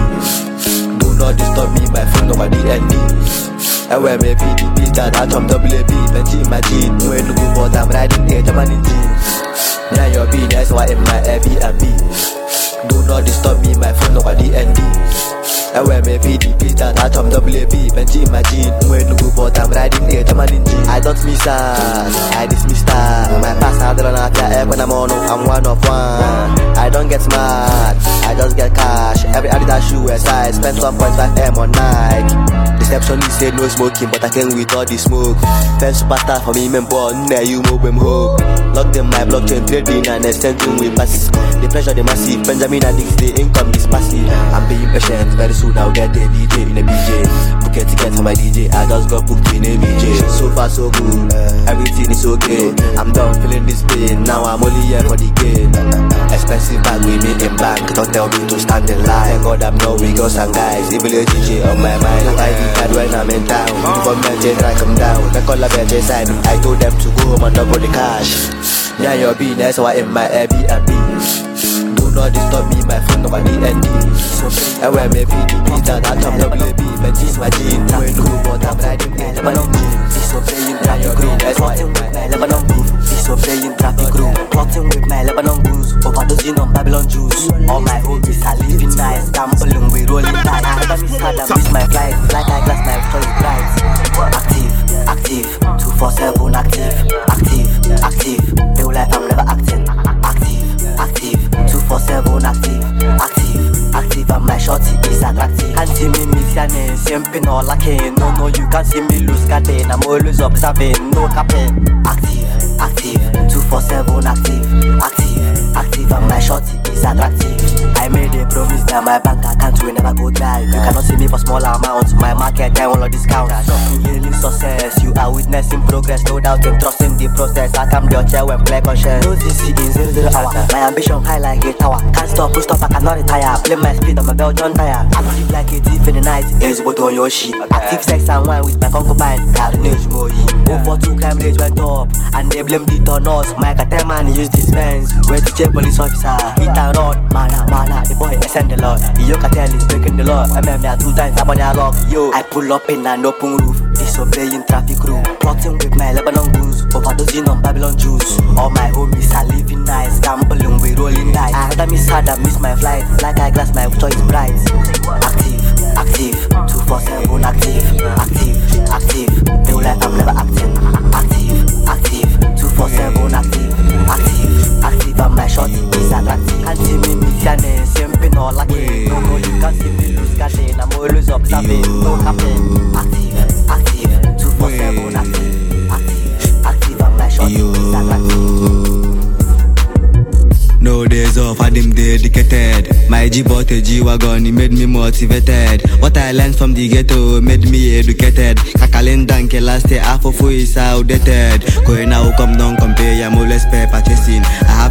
Do not disturb me, my phone over D N D. And when me P D P that I come W A B, but imagine when you go for them riding the German in jeans. Yeah, your B, that's why in my Airbnb. Do not disturb me, my phone over D N D. And when me P D P that I come W A B, but imagine when you go for them riding the German in jeans. I don't miss her, I dismiss her. My past I don't have to when I'm on, I'm one of one. I don't get smart, I just get cash. Every Adidas shoe as I spend one point five M on Nike. Receptionist said no smoking, but I came with all the smoke. First superstar for me, member, now you move them home. Lock them my blockchain, trading and extending with passes. The pressure, the massive, Benjamin and Dix, the income is passive. I'm being patient, very soon I'll get a D J in a B J. Book a ticket for my D J, I just got booked in a B J. So far so good, everything is okay. I'm done feeling this pain, now I'm only here for the game. Expensive bag with me in bank, don't tell me to stand in line. Thank God I'm no we girls and guys, even a D J on my mind. I D card when I'm in town, before men they drag them down. They call up J side, I told them to go home and double the cash. Yeah, your B, that's why in my Airbnb. Do not disturb me, my phone over D N D. And when me P D P that I come W A B, but this my jean. When you go but I'm riding in Lebanon groove. Disobeying traffic room, plotting with my Lebanon groove. Disobeying traffic room, plotting with my Lebanon goose. Overdosing on Babylon juice. All my hobbies are living nice, gambling, we rolling tight. I never miss hard and miss my flight. Like I glass my choice bright. Active, active, two four seven active, active, active. Feel like I'm never acting. Active, active, two four seven active, active, active. And my shorty is attractive. Can't see me miss your name, simping or lacking. No, no, you can't see me lose garden. I'm always observing, no capping. Active, active, two four seven active, active, active. And my shorty is attractive. I made a promise that my bank account will never go dry. You cannot see me for small amounts. My market, I won't discount. Yielding success, you are witnessing progress. No doubt in trusting the process. I come your chair when play conscience. No Z C in zero zero hour. My ambition high like a tower. Can't stop, push stop, I cannot retire. Play my speed on my Belgian tire. I don't live like a thief in the night. It's but on your shit. Active sex and wine with my concubine. Carnage Moyi. Oh for two crime rates went up, and they blame it on us. My cartel man use this Benz. Where to check police officer? Hit and run, mana mana. The boy ascend the law. Yo cartel is breaking the law. I remember two times I'm on their lock. Yo, I pull up in an open roof. Disobeying traffic rule. Plotting with my Lebanon goose. Overdosing on Babylon juice. All my homies are living nice. Gambling, we rolling dice. I had a miss hard and miss my flight. Like I glass my choice bright. Active, active, two four seven active, active, active. Feel like I'm never acting. Active, active, two four seven active, active, active. And my shorty is attractive. Can't see me miss your name, simping or lacking. No, no, you can't see me lose garden. I'm always observing, no capping. Active, active, two four seven active, active, active. And my shorty is attractive. No days off, I am dedicated. My G bought a G-Wagon, he made me motivated. What I learned from the ghetto made me educated. Kakalin danke last year, half of who is outdated. Going now, come down, compare, I'm always pay purchasing. I have to get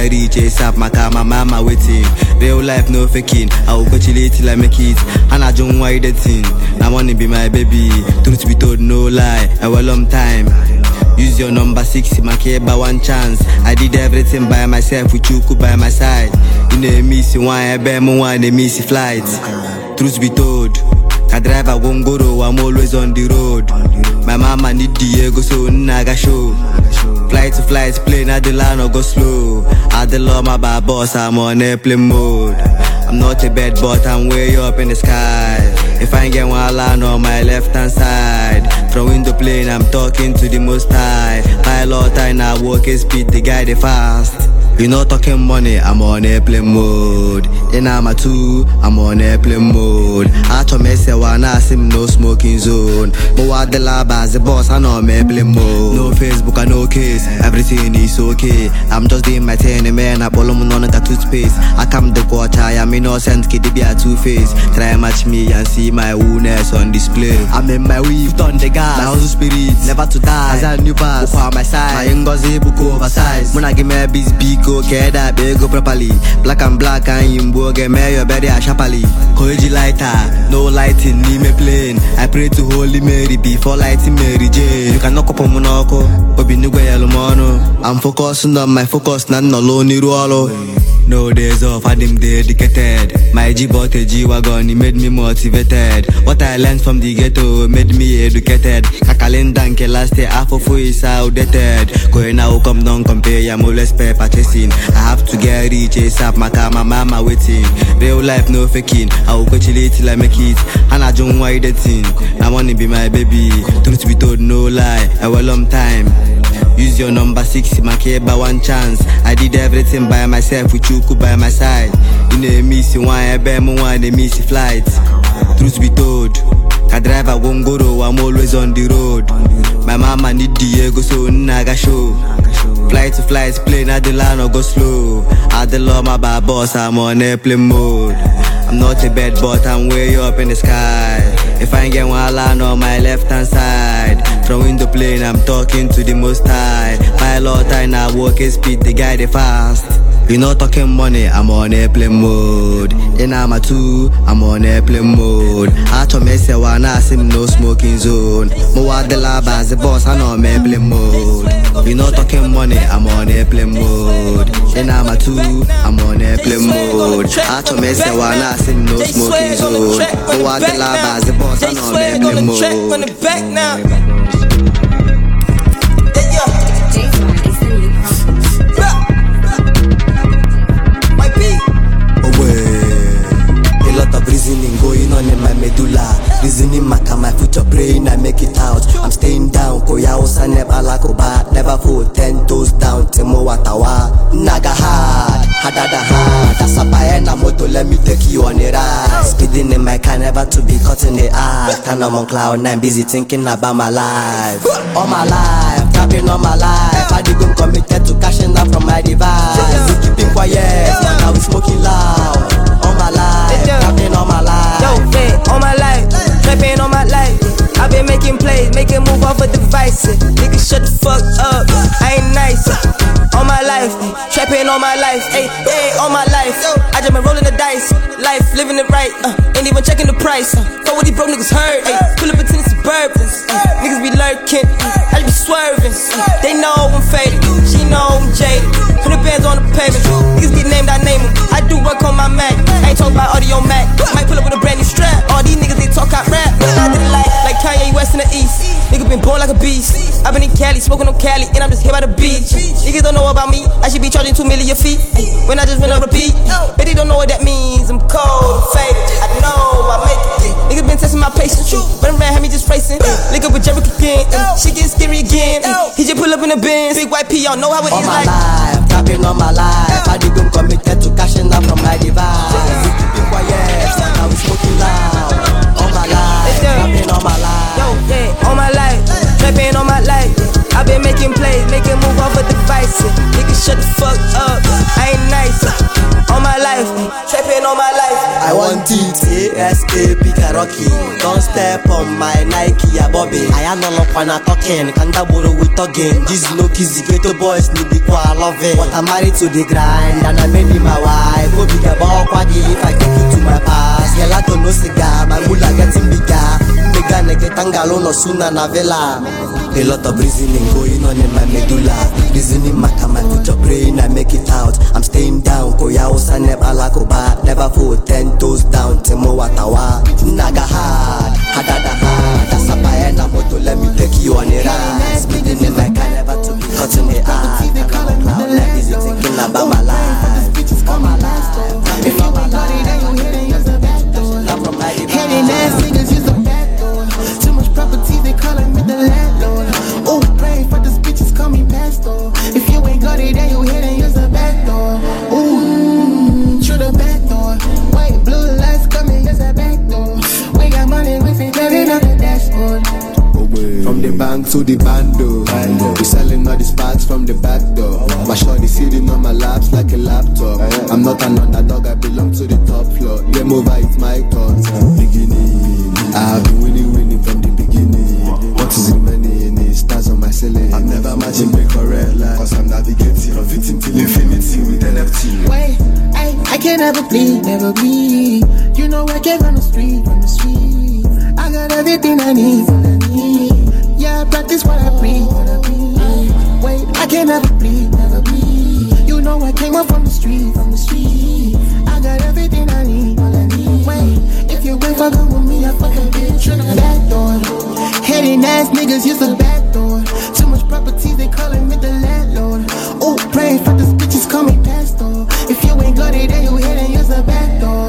get rich ASAP, my car, my mama waiting. Real life, no faking. I will go chill till I make it. And I don't why the thing. I wanna be my baby. Truth be told, no lie. I will long time. Use your number six, my care by one chance. I did everything by myself with you by my side. You know miss one, I bear more one, they miss flight. Truth be told, I drive a Gongoro, I'm always on the road. My mama need Diego, so naga show. Flight to flight, plane at the line or go slow. At the law, my bad boss, I'm on airplane mode. I'm not a bad but I'm way up in the sky. If I get one land on my left hand side, from window plane, I'm talking to the most high. Pilot, I now walk and speed, the guy the fast. You not talking money, I'm on airplane mode. In I'm a two, I'm on airplane mode. I told me say one I see no smoking zone. But what the lab as the boss, I'm on airplane mode. No Facebook, I no case, everything is okay. I'm just doing my thing, man. I pull on a toothpaste. I come the quarter, I'm innocent, kid be a two face. Try match me and see my woundness on display. I'm in my weave, on the gas. My house spirit, never to die. As a new pass, on my side. My ngozi buku oversize. When I give me a biz big. Go get that big go properly. Black and black and imbo get me your body a sharply. Koji lighter, no lighting, me me plane. I pray to Holy Mary before lighting Mary Jane. You can knock up on monoko, but be nugwe yellow. I'm focusing on my focus, not no lonely rolo. No days off, I'm dedicated. My G-bought a G-wagon, it made me motivated. What I learned from the ghetto made me educated. Kakalenda last year, half of is outdated. Going now, come down, compare, I'm always paper chasing. I have to get rich, ASAP, my car, my mama waiting. Real life, no faking. I will go chill till I make it. And I don't why the thing. I wanna be my baby. Truth be told, no lie. I will long time. Use your number six, my care by one chance. I did everything by myself with you by my side. You know miss one, I bear more one, they miss flight. Truth be told, I drive a Gongoro, I'm always on the road. My mama need Diego, so naga show. Flight to flight, plane at the line or go slow. At the law, my bad boss, I'm on airplane mode. I'm not a bad but I'm way up in the sky. If I get one land on my left hand side, from window plane, I'm talking to the most high. Pilot, I now walk and speed, the guy the fast. You not talking money, I'm on airplane mode. In I'm a two, I'm on airplane mode. I told me say one I see no smoking zone. More the lab as the boss, I'm on airplane mode. You not talking money, I'm on airplane mode. In I'm a two, I'm on airplane mode. I told me say one I see no smoking zone. More the lab as the boss, I'm on airplane mode. Reasoning going on in my medulla. Reasoning matter my future brain, I make it out. I'm staying down, koya osa never lakoba. Never fold ten toes down, temo watawa. Naga hard, hadada hard. That's a buy and a moto, let me take you on a ride. Speeding in my car, never to be caught in the act. And I'm on cloud nine, busy thinking about my life. All my life, trapping all my life. I did go committed to cashing out from my device. We keeping quiet, now we smoking loud. All my life, trapping all my life. Yo, yeah, all my life, trapping all my life. I've been making plays, making move off of devices. Nigga, shut the fuck up, I ain't nice. All my life, trapping all my life. Hey, hey, all my life. I just been rolling the dice, life, living it right. Uh, ain't even checking the price. Uh, fuck what these broke niggas heard. Hey, pull up into the suburbans. Uh, niggas be lurking, uh, I just be swerving. Uh, they know I'm faded, she know I'm jaded. Hundred bands on the pavement, niggas get named, I name them. I do work on my Mac, I ain't talking about audio Mac. Might pull up with a brand new strap. All these niggas they talk out rap, but I did it like like Kanye West in the East. Nigga been born like a beast. I been in Cali, smoking on Cali, and I'm just here by the beach. Niggas don't know about me, I should be charging two million feet. When I just went on repeat, but they don't know what that means. I'm cold, faded, I know I make it. Niggas been testing my patience, but I'm had me just racing. Link up with Jericho again, she getting scary again. He just pull up in the Benz, big white P, y'all know how it all is my like. Life, trapping all my life, I did go committed to cashing out from my device. We keeping quiet, now we smoking loud. All my life, trapping all my life. Yo, yeah, all my life, trapping all my life. I've been making plays, making move off of devices. Nigga, shut the fuck up, I ain't nice. All my life, trapping all my life. I want it. A S K Pika Rocky. Don't step on my Nike, a Bobby. I am not up on a talking. Kandaburu with talking. This no kizzy ghetto boys need the qua love it. But I'm married to the grind and I made him my wife. Go big about quaggy if I take it to my past. Gelato no cigar, my mula getting bigger. Mega neke tangalo no sooner na vela. A lot of reasoning going on in my medulla. Reasoning matter, my future brain, I make it out. I'm staying down, Koya Osa never lakoba. Never fold ten toes down, Temo Watawa. Naga hard, hadada hard. That's a paena moto, let me take you on a ride. Speeding in like I never took it, cut in the eye. I'm a clown, like is it thinking about my life? All my life, if I'm alive, then you hit it, you're the back door. Heading ass niggas, you're the back door. Too much property, they calling me the landlord. Oh, pray for this bitches, call me pastor. If you ain't got it, then you hit it, use the back door. Ooh, through the back door. White, blue lights coming, use the back door. We got money, we fit living on the dashboard. From the bank to the bando, we selling all these bags from the back door. My shorty sitting on my laps like a laptop. I'm not an underdog, I belong to the top floor. Game over, it's my turn. Beginning, I've been winning, winning from the beginning. What is remaining is stars on my ceiling. I've never imagined being correct life, cause I'm navigating from victim till infinity with N F T. Wait, I, I can never bleed, never bleed. You know I came from the street, from the street. I got everything I need. Yeah, I practice what I preach. Wait, I can never bleed, never bleed. You know I came up from the street, from the street. I got everything I need. Wait, if you wait for good with me, I fucking bitch through the back door. Heading ass niggas use the back door. Too much property, they calling me the landlord. Oh, pray for this bitches, call me pastor. If you ain't got it, then you hit and use the back door.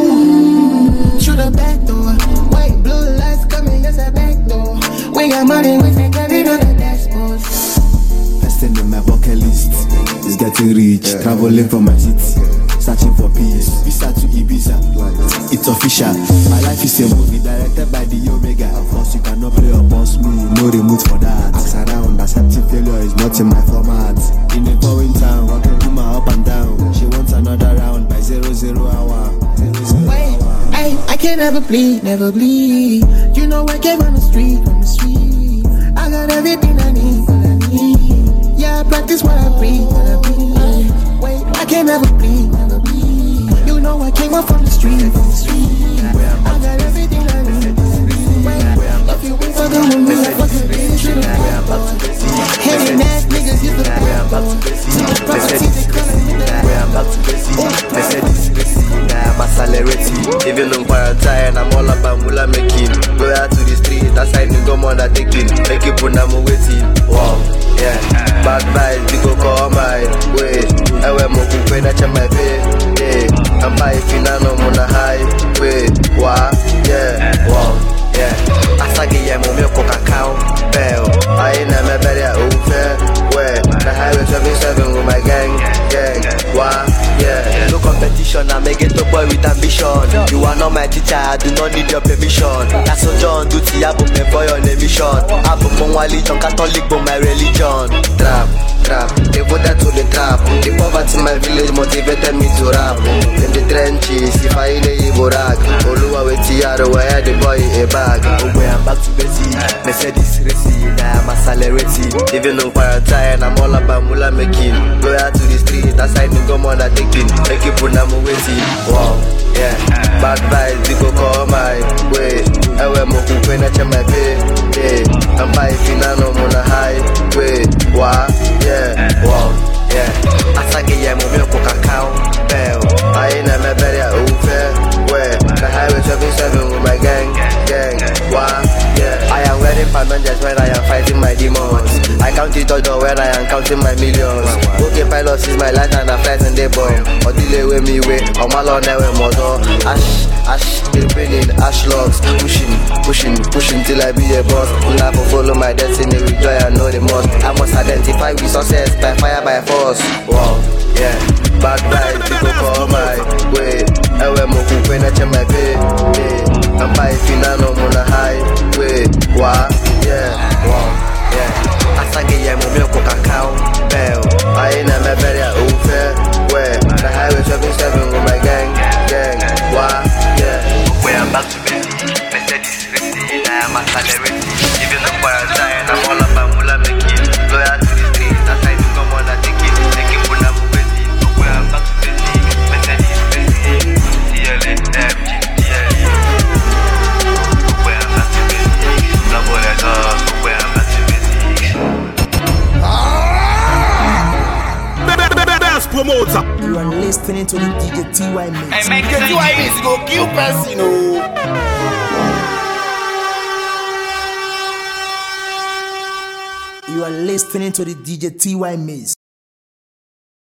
Ooh, through the back door. White, blue lights coming, use the back door. We got money, we can get it on the dashboard. First thing on my bucket list is getting rich, traveling from my city, searching for peace. Visa to Ibiza, it's official. My life is a movie directed by the Omega. Of course, you cannot play or boss me, no remote for that. Ask around, accepting failure is not in my format. In a foreign town, rocking woman up and down. She wants another round by zero zero hour. Zero, zero Wait, hour. I, I can never bleed, never bleed. You know I came on the street, from the street. I got everything I need, what I need. Yeah, I practice what I preach, what I preach. Wait, I can never bleed, never bleed. You know I came up from the street, from the street. I got everything I need. Wait, if you wait for the with me, I fucking bitch through the back door. Hating ass niggas use the back door. Too much property, they calling me the back door. I'm accelerating. Even on quarantine, I'm all about mula making. Go out to the street, that's how you go on undertaking. Make it put them waiting. Wow, yeah. Bad vibes, we go call my way. I wear more cool when I check my pay. Yeah, I'm by finano on a highway. Wow, yeah, wow, yeah. I say, yeah, I'm milk cacao. Bell, I ain't never better over. Where the highway seventy-seven with my gang, gang. Wow, yeah. No competition, I make it a boy with ambition. You are not my teacher, I do not need your permission. That's so John, duty, I book me for your mission. I book my religion, Catholic, but my religion. Trap, trap, they voted to the trap. The poverty in my village motivated me to rap. In the trenches, if I ain't a Igbo rag. Oluwa with Tiaro, I had the boy in a bag. Oh, boy, I'm back to basic. Mercedes racing, I'm accelerating. Even on quarantine, I'm all about mula making. Go out to the street, that's how you go on undertaking. Make it put them waiting. Wow, yeah. Bad vibes, we go call my way. I wear more cool when I check my pay. Yeah, I'm by finano on a highway. Wow, yeah, wow, yeah. I say, yeah, I'm milk cacao. Bell, I ain't never better over. Where the highway seventy-seven with my gang, gang. Wow, yeah. I am wearing pandanjas when I am fighting my demons. I count it all when I am counting my millions. Okay, pilots is my life and I flight and they bomb. Or delay with me way, or my law never mother. Ash, ash, they're bringing ash logs. Pushing, pushing, pushing till I be a boss. Life will follow my destiny with joy, I know the most. I must identify with success by fire, by force. Wow, yeah. Bad vibes, people call my way. I wear more cool when I check my pay. Yeah, I'm by finano on a highway. Wow, yeah, wow, yeah. I say, yeah, I'm milk cacao. Bell, I ain't never better over. Where the highway seventy-seven with my gang, gang. Wow. promoter. You are listening to the D J T Y mix. Hey, make the T Y mix go kill person, oh. You are listening to the D J T Y mix.